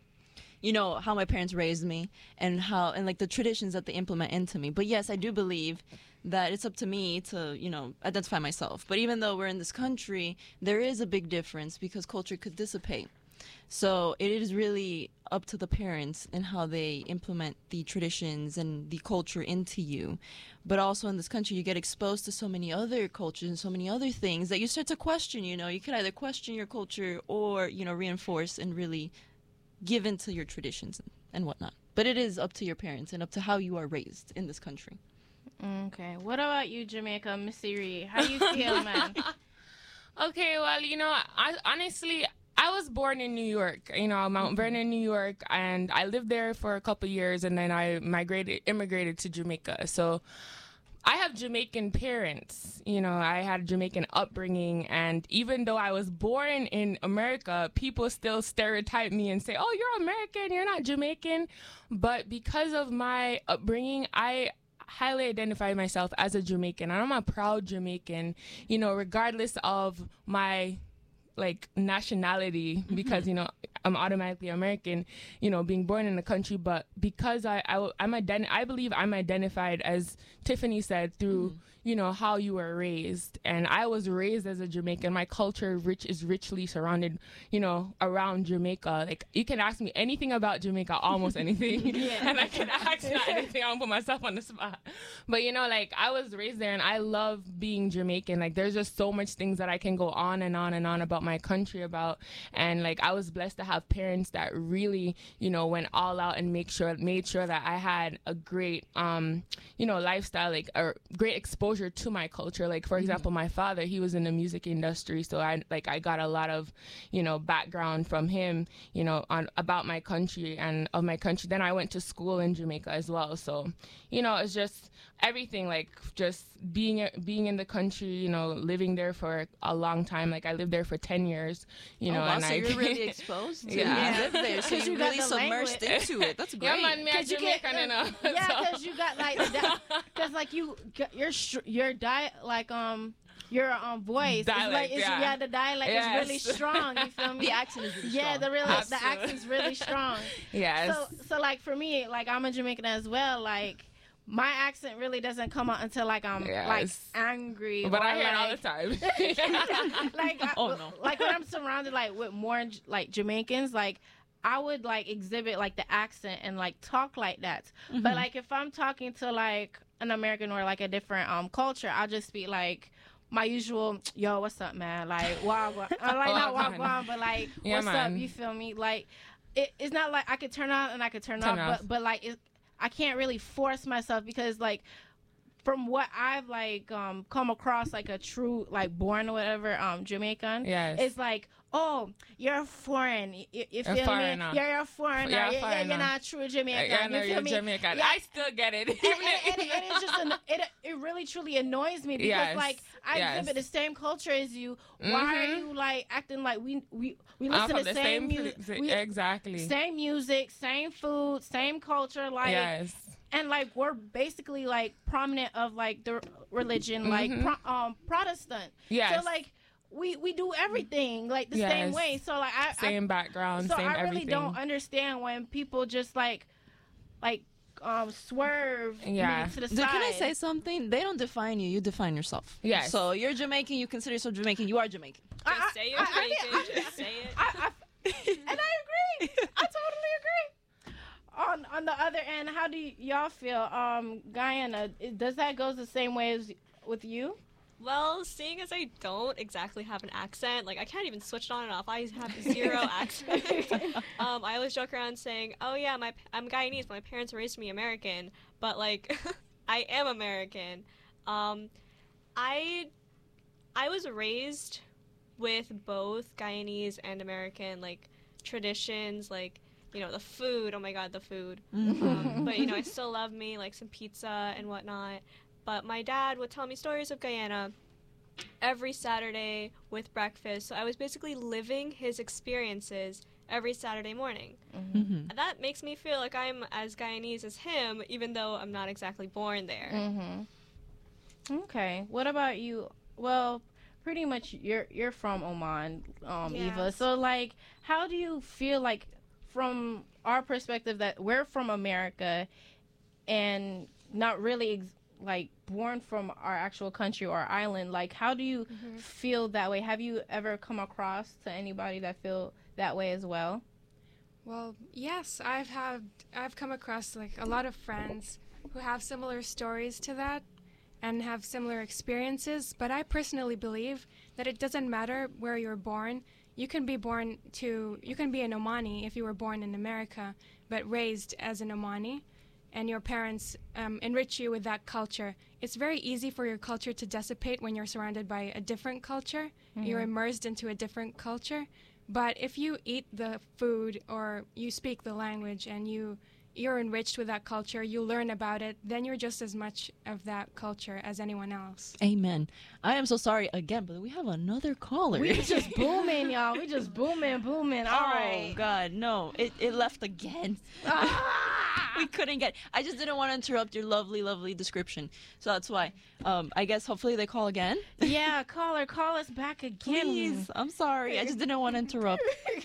you know, how my parents raised me and how and like the traditions that they implement into me. But yes, I do believe that it's up to me to, you know, identify myself. But even though we're in this country, there is a big difference because culture could dissipate. So it is really up to the parents and how they implement the traditions and the culture into you. But also in this country, you get exposed to so many other cultures and so many other things that you start to question, you know. You could either question your culture or, you know, reinforce and really give into your traditions and, and whatnot. But it is up to your parents and up to how you are raised in this country. Okay. What about you, Jamaica, Missy Ree? How you feel, man? Okay, well, you know, I honestly, I was born in New York, you know, Mount Vernon, New York, and I lived there for a couple years, and then I migrated, immigrated to Jamaica. So I have Jamaican parents, you know, I had a Jamaican upbringing, and even though I was born in America, people still stereotype me and say, oh, you're American, you're not Jamaican. But because of my upbringing, I highly identify myself as a Jamaican, and I'm a proud Jamaican, you know, regardless of my like nationality, because you know I'm automatically American, you know, being born in the country. But because I, I I'm ident- I believe I'm identified, as Tiffany said, through mm-hmm. you know how you were raised, and I was raised as a Jamaican. My culture rich is richly surrounded, you know, around Jamaica. Like you can ask me anything about Jamaica, almost anything, Yeah. and I can ask not anything. I won't put myself on the spot. But you know, like I was raised there, and I love being Jamaican. Like there's just so much things that I can go on and on and on about my country about, and like I was blessed to have parents that really, you know, went all out and make sure made sure that I had a great um you know lifestyle, like a great exposure to my culture. Like for example, my father, he was in the music industry, so I like I got a lot of, you know, background from him, you know, on about my country and of my country. Then I went to school in Jamaica as well, so you know, it's just everything, like just being being in the country, you know, living there for a long time. Like I lived there for ten years, you know. Oh, wow, and so I you're really exposed to Yeah. live there, so 'Cause you you got really the submersed language. into it. That's great. Yeah, man, me a Cause you get, Jamaican, you know. yeah, So- because you got like, because like you, your sh- your diet, like um, your um voice, is Dialect, like, it's, yeah. yeah, the dialect Yes. is really strong. You feel me? The accent is really yeah, strong. the really, the Absolutely. accent's really strong. Yes. So, so like for me, like I'm a Jamaican as well. Like my accent really doesn't come out until like I'm like Yes. angry. but or, I hear it all like, the time. like I, Oh, no. like when I'm surrounded like with more like Jamaicans, like I would like exhibit like the accent and like talk like that. But like if I'm talking to like an American or like a different um culture, I'll just be like my usual, yo, what's up, man? Like wagwan, or like not Wagwan. wagwan, but like Yeah, what's man. up? You feel me? Like it, it's not like I could turn on and I could turn, Turn off, off. but but like it, I can't really force myself because like from what I've like um come across like a true like born or whatever um Jamaican, Yes. it's like, oh, you're foreign. You, you You're feel me? foreigner. You're, you're a foreigner. You're a You're, you're, foreigner. you're not true Jamaican. Yeah, I know you feel you're me? Jamaican. Yeah. I still get it. and, and, and, and it's just an, it it really truly annoys me because Yes. like I Yes. exhibit the same culture as you. Why are Mhm. you like acting like we we we I'm listen from to the same same music, pl- we, exactly. same music, same food, same culture, like Yes. and like we're basically like prominent of like the religion, like Mhm. pro- um Protestant. Yes. So like we we do everything like the Yes. same way. So like I, I Same background, so same I really everything. don't understand when people just like like um swerve Yeah. me to the Dude, side. can I say something? They don't define you. You define yourself. Yes. So you're Jamaican. You consider yourself Jamaican. You are Jamaican. Just I- say you're I- I- Jamaican. I- Just say it. I, I, and I agree. I totally agree. On on the other end, how do y- y'all feel? Um, Guyana, i- does that go the same way as with you? Well, seeing as I don't exactly have an accent, like I can't even switch it on and off. I have zero accent. um, I always joke around saying, "Oh yeah, my I'm Guyanese, but my parents raised me American." But like, I am American. Um, I I was raised with both Guyanese and American like traditions, like you know the food. Oh my God, the food. Um, but you know, I still love me like some pizza and whatnot. But my dad would tell me stories of Guyana every Saturday with breakfast. So I was basically living his experiences every Saturday morning. Mm-hmm. And that makes me feel like I'm as Guyanese as him, even though I'm not exactly born there. Mm-hmm. Okay. What about you? Well, pretty much you're you're from Oman, um, Eva. Yes. So like, how do you feel like from our perspective that we're from America and not really ex- like born from our actual country or island? Like, how do you Mhm. feel that way? Have you ever come across to anybody that feel that way as well? Well, yes, I've had I've come across like a lot of friends who have similar stories to that and have similar experiences, but I personally believe that it doesn't matter where you're born. You can be born to you can be an Omani if you were born in America but raised as an Omani and your parents um, enrich you with that culture. It's very easy for your culture to dissipate when you're surrounded by a different culture. You're immersed into a different culture. But if you eat the food or you speak the language and you you're enriched with that culture, you learn about it, then you're just as much of that culture as anyone else. Amen. I am so sorry again, but we have another caller. We just booming, y'all. We just booming, booming. All Oh right. God, no! It it left again. We couldn't get. I just didn't want to interrupt your lovely, lovely description, so that's why. Um, I guess hopefully they call again. Yeah, caller, call us back again. Please, I'm sorry. I just didn't want to interrupt.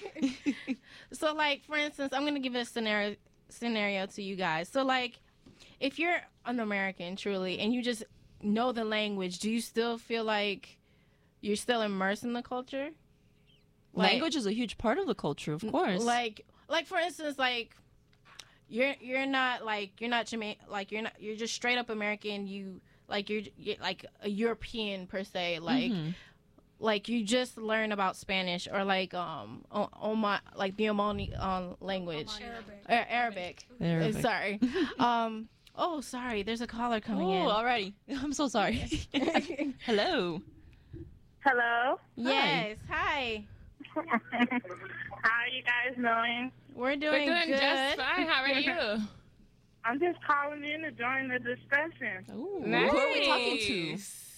So, like, for instance, I'm gonna give a scenario scenario to you guys. So, like, if you're an American truly and you just know the language, do you still feel like you're still immersed in the culture? Like- Language is a huge part of the culture, of course. Like, like for instance, like you're you're not like you're not Jamaican, like you're not you're just straight up American. You like you're, you're like a European per se, like. Mhm. Like you just learn about Spanish or like um o- Oma like the Omani um, language, Arabic. Ar- Arabic. Arabic. Uh, sorry. um. Oh, sorry. There's a caller coming Oh, in. alrighty. I'm so sorry. Hello. Hello. Yes. Hi. How are you guys doing? We're We're doing, doing good. just fine. How are you? I'm just calling in to join the discussion. Ooh, Nice. Who are we talking to?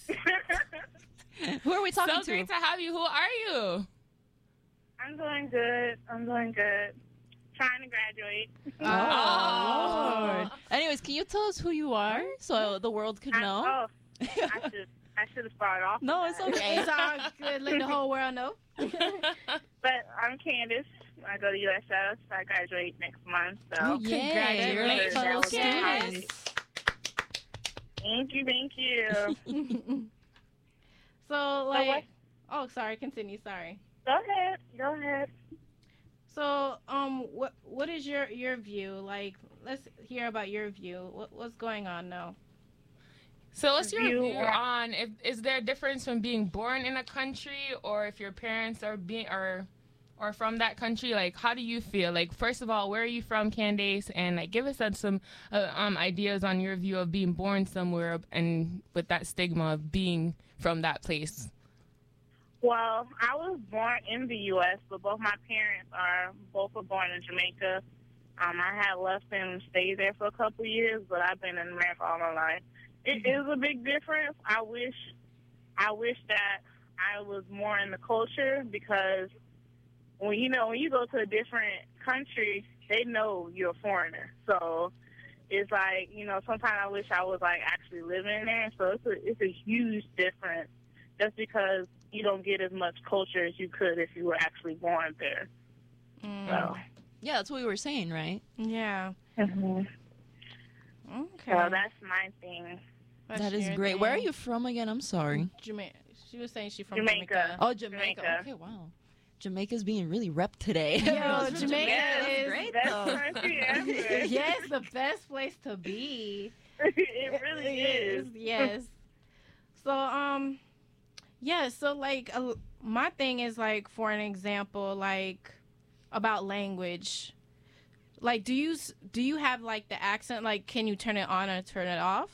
Who are we talking So to? great to have you. Who are you? I'm doing good. I'm doing good. Trying to graduate. Oh, Oh. Lord. Anyways, can you tell us who you are so the world could I, know? oh, I should I should have started off. No, with it's that. okay. It's all good. Let the whole world know. But I'm Candace. I go to U S S. I graduate next month. So Oh, yay. You're like Congratulations. fellow That was students. Thank you, thank you. So like, what- oh, sorry. Continue. Sorry. Go ahead. Go ahead. So, um, what what is your your view? Like, let's hear about your view. What what's going on now? So what's your You view are- on if is there a difference from being born in a country or if your parents are being or or from that country? Like, how do you feel? Like, first of all, where are you from, Candace? And like, give us uh, some uh, um ideas on your view of being born somewhere and with that stigma of being from that place. Well, I was born in the U S, but both my parents are both were born in Jamaica. Um, I had left and stayed there for a couple of years, but I've been in America all my life. It is a big difference. I wish, I wish that I was more in the culture because when you know when you go to a different country, they know you're a foreigner. So it's like you know sometimes I wish I was like actually living there. So it's a it's a huge difference just because you don't get as much culture as you could if you were actually born there. Mm. So. Yeah, that's what we were saying, right? Yeah. Mhm. Okay. So that's my thing. That's That is your great. Where are thing. you from again? I'm sorry. Jamaica. She was saying she's from Jamaica. Jamaica. Oh, Jamaica. Jamaica. Okay, wow. Jamaica's being really repped today. Yo, Everyone's from Jamaica Yes, is great Best though. country ever. yes, the best place to be. It really is. Yes. So um, yeah. So like, uh, my thing is like, for an example, like about language. Like, do you s- do you have like the accent? Like, can you turn it on or turn it off?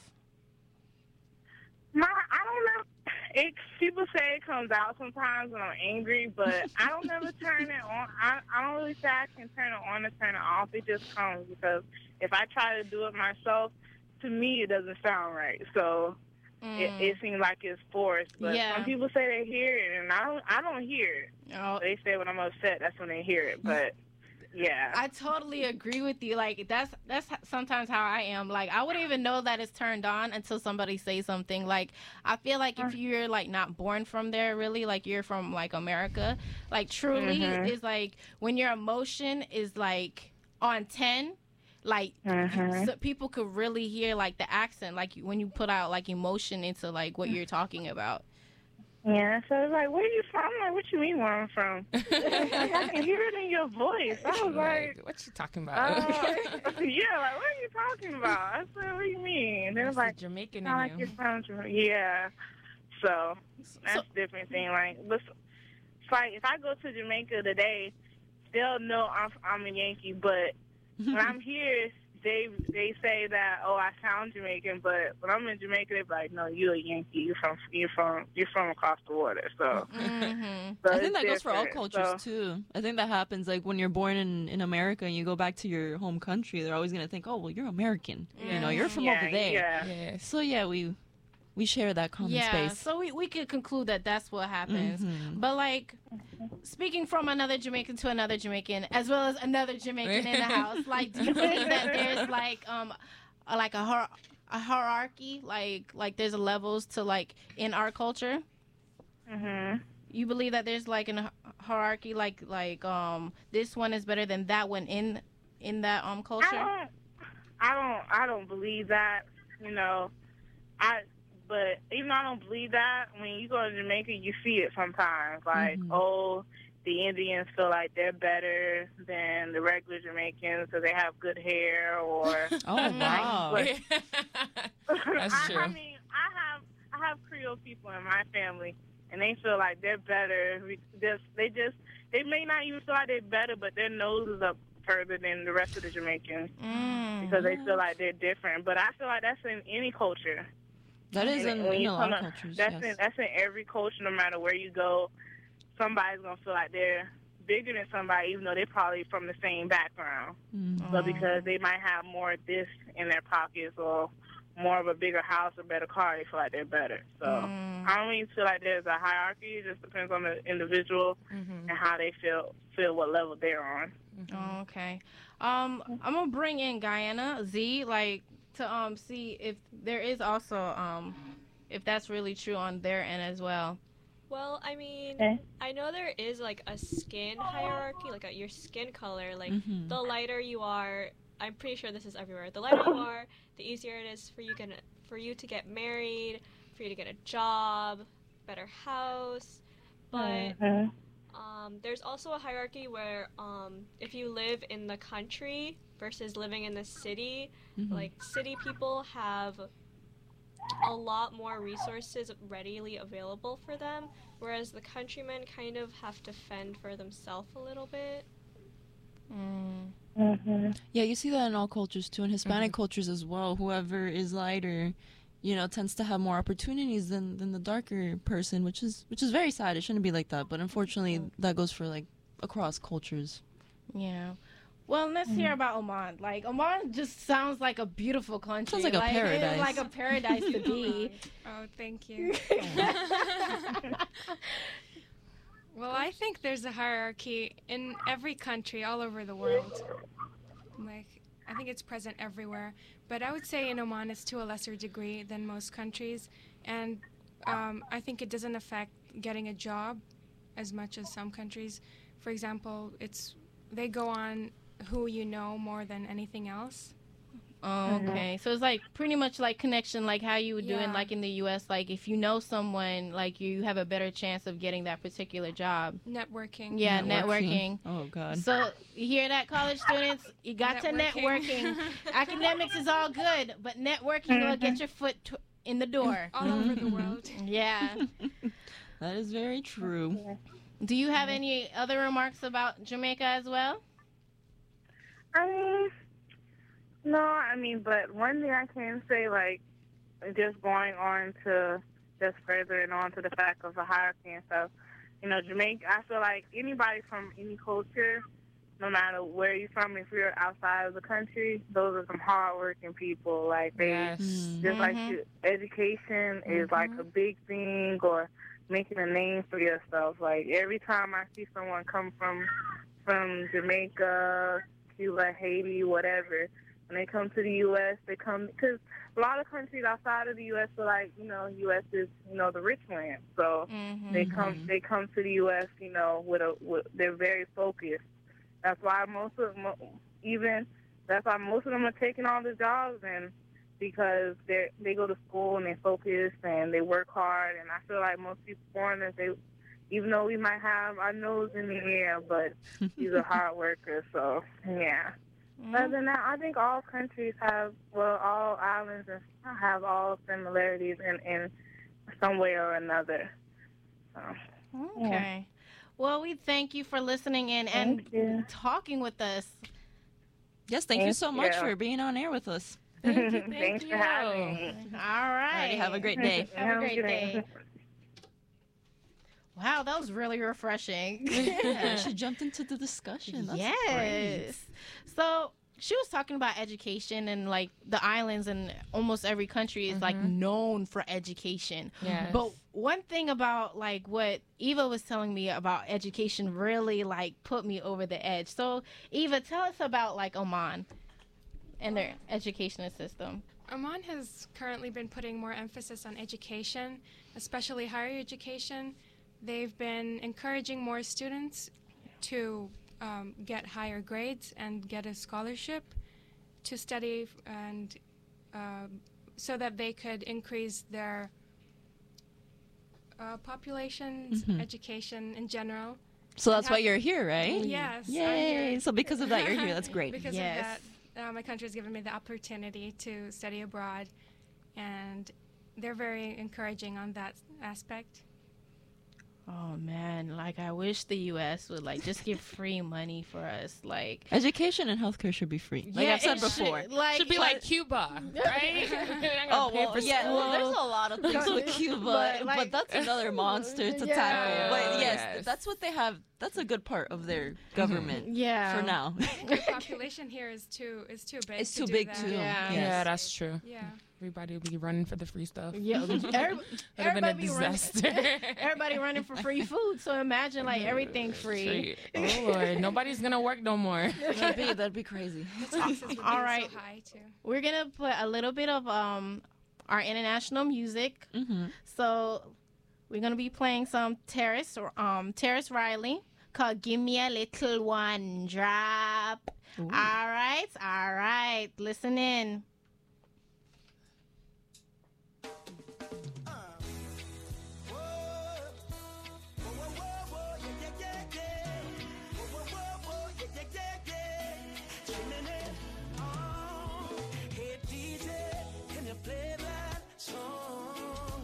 My, I don't know. It, people say it comes out sometimes when I'm angry, but I don't never turn it on. I, I don't really say I can turn it on or turn it off. It just comes because if I try to do it myself, to me it doesn't sound right. So it, it seems like it's forced. But Yeah. some people say they hear it, and I don't. I don't hear it. Oh, They say when I'm upset, that's when they hear it. But yeah, I totally agree with you. Like that's that's h- sometimes how I am. Like I wouldn't even know that it's turned on until somebody says something. Like I feel like if you're like not born from there, really, like you're from like America, like truly Mhm. is like when your emotion is like on ten. Like Mhm. so people could really hear like the accent, like when you put out like emotion into like what you're talking about. yeah. So it's like, where you from? I'm like, what you mean where I'm from? I can hear it in your voice. I was like. Like, what you talking Uh, about? yeah, like what are you talking about? I said, what do you mean? And they was That's the like, Jamaican sound in like you. you're from Jamaica. Yeah. So that's So- a different thing. Like, but it's like if I go to Jamaica today, they'll know I'm I'm a Yankee. But when I'm here, they they say that oh I sound Jamaican, but when I'm in Jamaica, they're like, no, you're a Yankee. You're from you're from you're from across the water. So. Mhm. so I think it's that goes for all different. cultures So- too. I think that happens like when you're born in, in America and you go back to your home country, they're always gonna think, oh well, you're American. You know, you're from yeah, over there. Yeah. Yes. So yeah, we we share that common Yeah, space. so we, we could conclude that that's what happens. Mhm. But like, speaking from another Jamaican to another Jamaican, as well as another Jamaican in the house, like, do you believe that there's like um, a, like a hier- a hierarchy, like like there's levels to like in our culture? Mhm. You believe that there's like a hierarchy, like like um this one is better than that one in in that um culture? I don't, I don't, I don't believe that. You know, I. But even though I don't believe that, when you go to Jamaica, you see it sometimes. Like, Mhm. oh, the Indians feel like they're better than the regular Jamaicans because they have good hair, or Oh wow. But- That's I, true. I mean, I have I have Creole people in my family, and they feel like they're better. We Just they just they may not even feel like they're better, but their nose is up further than the rest of the Jamaicans Mm. because they feel like they're different. But I feel like that's in any culture. That is And in, when in you a lot of come to- cultures. That's yes. in that's in every culture. No matter where you go, somebody's gonna feel like they're bigger than somebody, even though they're probably from the same background. Mhm. But because they might have more of this in their pockets or more of a bigger house or better car, they feel like they're better. So Mm. I don't even feel like there's a hierarchy. It just depends on the individual Mhm. and how they feel feel what level they're on. Oh, okay. Um, I'm gonna bring in Guyana Z, like to um see if there is also um if that's really true on their end as well. Well, I mean, Okay. I know there is like a skin hierarchy, like a, your skin color. Like Mhm. the lighter you are, I'm pretty sure this is everywhere. The lighter you are, the easier it is for you can for you to get married, for you to get a job, better house. But Mhm. um, there's also a hierarchy where um, if you live in the country versus living in the city, Mhm. like city people have a lot more resources readily available for them, whereas the countrymen kind of have to fend for themselves a little bit. Mm. Mhm. Yeah, you see that in all cultures too, in Hispanic cultures as well. Whoever is lighter, you know, tends to have more opportunities than, than the darker person, which is which is very sad. It shouldn't be like that, but unfortunately, that goes for like across cultures. Yeah. Well, let's hear about Oman. Like Oman just sounds like a beautiful country. Sounds like a It's paradise. like a paradise to be. Oh, thank you. Well, I think there's a hierarchy in every country all over the world. Like, I think it's present everywhere. But I would say in Oman it's to a lesser degree than most countries. And um, I think it doesn't affect getting a job as much as some countries. For example, it's they go on who you know more than anything else. Oh, okay. So it's like pretty much like connection, like how you would do it Yeah. like in the U S. Like if you know someone, like you have a better chance of getting that particular job. Networking. Yeah, networking. Oh God. So you hear that, college students? You got to Networking. networking. Academics is all good, but networking will get your foot t- in the door. All over the world. Yeah. That is very true. Do you have any other remarks about Jamaica as well? I mean, no, I mean, but one thing I can say, like, just going on to just furthering on to the fact of the hierarchy and stuff, you know, Jamaica, I feel like anybody from any culture, no matter where you're from, if you're outside of the country, those are some hardworking people. Like, they, Yes. just like, Mhm. you- education is like a big thing, or making a name for yourself. Like, every time I see someone come from, from Jamaica, Cuba, Haiti, whatever, when they come to the U S, they come, because a lot of countries outside of the U S are like, you know, U S is, you know, the rich land. So Mhm. they come, they come to the U S, you know, with a, with, they're very focused. That's why most of them, even, that's why most of them are taking all the jobs, and because they they go to school and they focus and they work hard. And I feel like most people foreigners, they, even though we might have our nose in the air, but these are hard workers. So yeah. Other than that, I think all countries have, well, all islands have all similarities in, in some way or another. So, Okay. Well, we thank you for listening in and Thank you. talking with us. Yes, thank you Thank so much you. for being on air with us. Thank you. Thank Thanks you. for having me. All right. Alrighty, have a great day. Have a great Have a good day. day. Wow, that was really refreshing. Yeah, she jumped into the discussion. That's yes. great. So she was talking about education and like the islands and almost every country is like known for education. Yes. But one thing about like what Eva was telling me about education really like put me over the edge. So Eva, tell us about like Oman and their educational system. Oman has currently been putting more emphasis on education, especially higher education. They've been encouraging more students to um, get higher grades and get a scholarship to study, and uh, so that they could increase their uh, population's Mhm. education in general. So that's Have- why you're here, right? Yes, I'm Yay. here. So because of that, you're here. That's great. Because Yes. of that, uh, my country has given me the opportunity to study abroad, and they're very encouraging on that aspect. Oh man, like I wish the U S would like just give free money for us. Like Education and healthcare should be free. Like Yeah, I've said it should- before. like Should be like Cuba, right? They're not gonna Oh, pay well, for yeah, school. well, there's a lot of things with Cuba, But, but, like- that's another monster to Yeah. tackle. But yes, Yes. that's what they have. That's a good part of their government yeah. for now. The population here is too is too big. It's to too do big that. too. Yeah. Yes. Yeah, that's true. Yeah. Everybody will be running for the free stuff. Yeah, every- Would have been a everybody be running- disaster. everybody running for free food. So imagine like everything free. Oh Lord, nobody's gonna work no more. that'd be that'd be crazy. Taxes would be All right. so high too. We're gonna put a little bit of um our international music. Mm-hmm. So we're gonna be playing some Terrace or um Terrace Riley called "Give Me a Little One Drop." All right, all right. Listen in. Hey D J, can you play that song?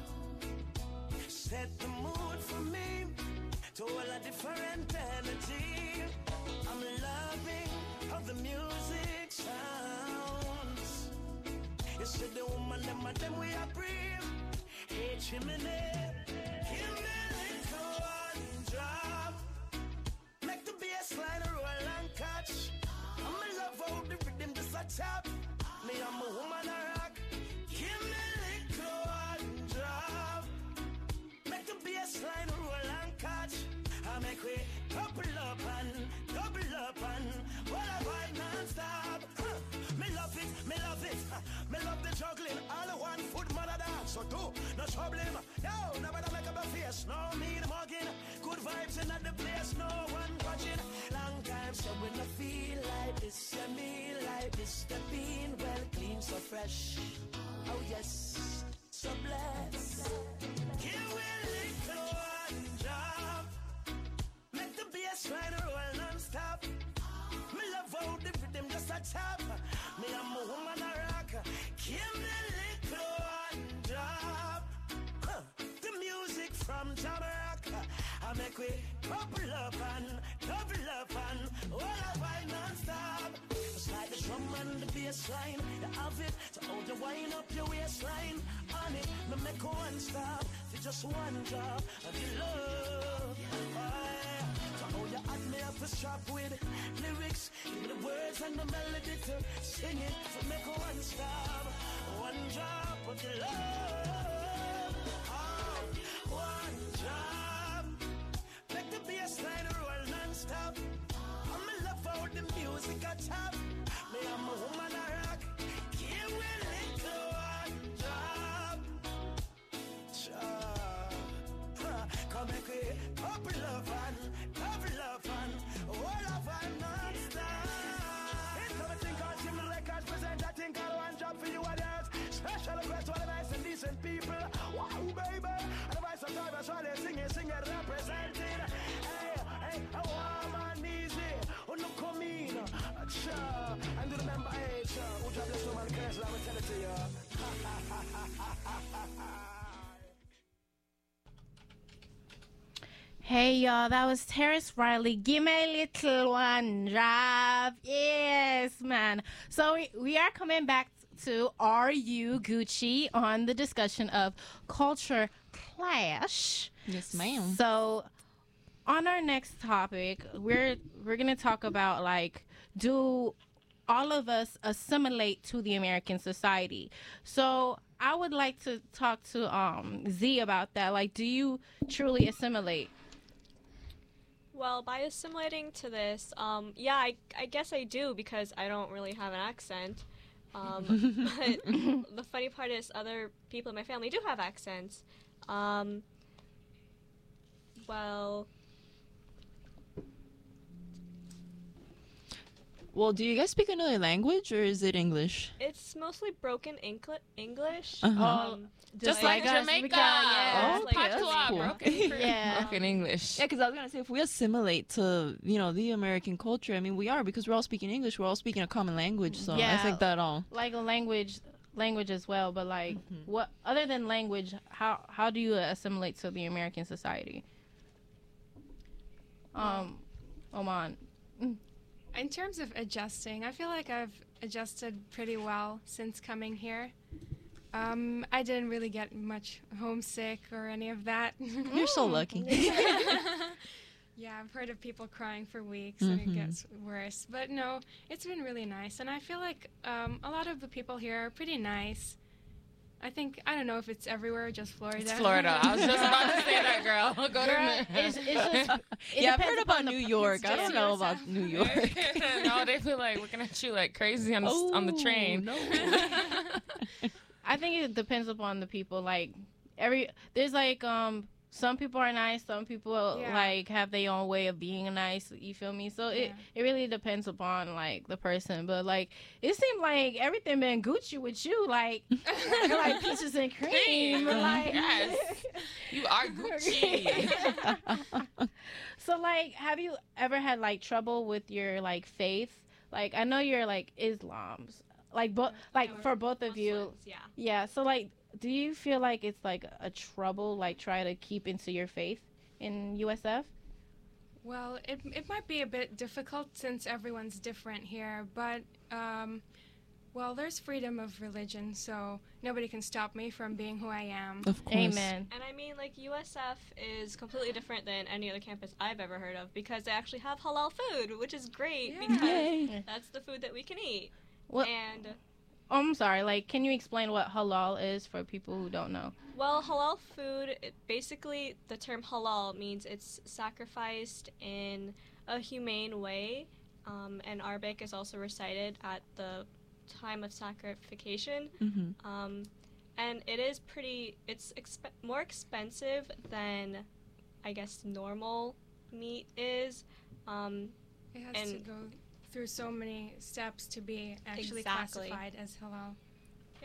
Set the mood for me to all a different energy. I'm loving how the music sounds. You see the woman, them and them we are brave. Hey chimney, give me a little one drop. Make the bass line roll and catch. I'm in love how the rhythm just a tap. Me I'm a woman a rock. Give me a little one drop. Make the bass line roll and catch. I make we double up and double up and what I fight non-stop. Huh. Me love it, me love it. Huh. Me love the juggling. All the one foot mother dance. So do no trouble. Yo, nobody make up a face. No need mugging. Good vibes in the place. No one watching. Long time so we no feel like this. Yeah, me like this. The bean. fresh. Oh yes, so blessed. Give me a little one job. Make the bass line roll non-stop. Me love how the rhythm just a chop. Me am a woman a rock. Give me a little one job. Huh. The music from Jamaica. I make we couple up and double up and all of I non-stop. It's like the drum and the bass line. You have it to hold you wind up your waistline. On it, me make one stop. For just one job of your love. Aye. To hold you at me up a strap with lyrics. Give me the words and the melody to sing it. To make one stop. One drop of your love. Oh, one job. Make the bass line roll non-stop. I'm in love how the music a chop. Me I'm a woman a rock. Give me a little one job. Job. Huh. Come make we couple of fun, couple of fun, all of fun non-stop. It's something called Jim Records present that thing called one job for you and yours. Special request to all the nice and decent people. Wow, baby. And the voice of time, that's why they sing it, sing it, representing. Hey, hey, a warm and easy. Oh, no, come in. Cha. And do remember, hey, cha. Who job this woman curse? I will tell it to you. Ha, ha, ha, ha, ha, ha, ha. Hey y'all, that was Terrace Riley. Give me a little one drive. Yes, man. So we, we are coming back to Are You Gucci on the discussion of culture clash. Yes, ma'am. So on our next topic, we're we're gonna talk about like, do all of us assimilate to the American society? So I would like to talk to um Z about that. Like, do you truly assimilate? Well, by assimilating to this, um, yeah, I, I guess I do because I don't really have an accent. Um, but the funny part is other people in my family do have accents. Um, well... Well, do you guys speak another language or is it English? It's mostly broken Engli- English. Uh-huh. Um, Just like, like us, Jamaica. we got- yeah. Oh, okay, that's Patois, cool. broken, Yeah. broken English. Yeah, because I was gonna say if we assimilate to you know the American culture, I mean we are because we're all speaking English, we're all speaking a common language, so I Yeah. think that all. Like a language language as well, but like Mhm. what other than language, how how do you assimilate to the American society? Um Oman. In terms of adjusting, I feel like I've adjusted pretty well since coming here. Um, I didn't really get much homesick or any of that. You're so lucky. Yeah, I've heard of people crying for weeks and Mhm. it gets worse. But no, it's been really nice. And I feel like um, a lot of the people here are pretty nice. I think, I don't know if it's everywhere or just Florida. It's Florida. I was just about to say that, girl. Go Girl, to it's, it's just, it Yeah, I've depends heard about upon the- New York. I don't just know yourself. about New York. No, they feel like looking at you like crazy on the, s on the Oh, train. no. I think it depends upon the people. Like every there's like um some people are nice, some people Yeah. like have their own way of being nice. You feel me? So it, Yeah. it really depends upon like the person. But like it seemed like everything been Gucci with you, like like peaches and cream. Cream. Like Yes. You are Gucci. So like, have you ever had like trouble with your like faith? Like I know you're like Islam's. Like both, like Or for both of you, Muslims, yeah. yeah. So like, do you feel like it's like a trouble, like try to keep into your faith in U S F? Well, it, it might be a bit difficult since everyone's different here, but, um, well, there's freedom of religion, so nobody can stop me from being who I am. Of course. Amen. And I mean, like, U S F is completely different than any other campus I've ever heard of because they actually have halal food, which is great Yeah. because Yay. that's the food that we can eat. What? And, Oh, I'm sorry. Like, can you explain what halal is for people who don't know? well, halal food, it, basically, the term halal means it's sacrificed in a humane way, um, and Arabic is also recited at the time of sacrification. Mhm. Um, and it is pretty, it's exp- more expensive than, I guess, normal meat is. Um, It has to and- go through so many steps to be actually Exactly. classified as halal.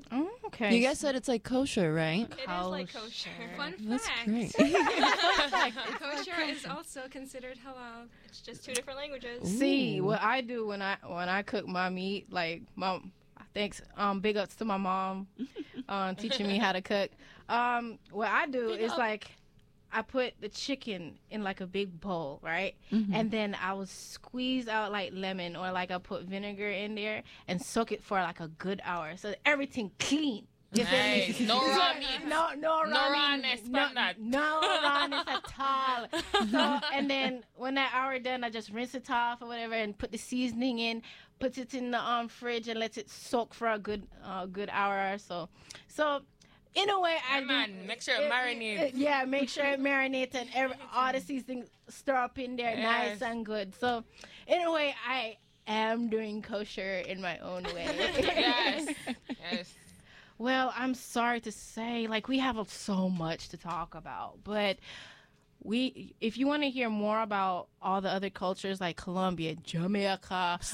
Oh, okay. You guys said it's like kosher, right? It is like kosher. Fun That's fact. great. Kosher is also considered halal. It's just two different languages. See, Ooh. what I do when I when I cook my meat, like mom, thanks, um, big ups to my mom, um, teaching me how to cook. Um, what I do Big is up. like, I put the chicken in like a big bowl, right, Mhm. and then I will squeeze out like lemon or like I put vinegar in there and soak it for like a good hour, so that everything clean. You feel me? Nice. No raw meat. No, no, No raw rawness, meat. No, fuck that. no rawness at all. So, and then when that hour done, I just rinse it off or whatever, and put the seasoning in, put it in the um fridge, and let it soak for a good uh, good hour or so. So, in a way, I Yeah, do. man, make sure it marinates. Yeah, make sure it marinates and every, all the seasoning stir up in there, Yes. nice and good. So, in a way, I am doing kosher in my own way. Yes. Yes. Well, I'm sorry to say, like, we have so much to talk about, but we, if you want to hear more about all the other cultures like Colombia, Jamaica,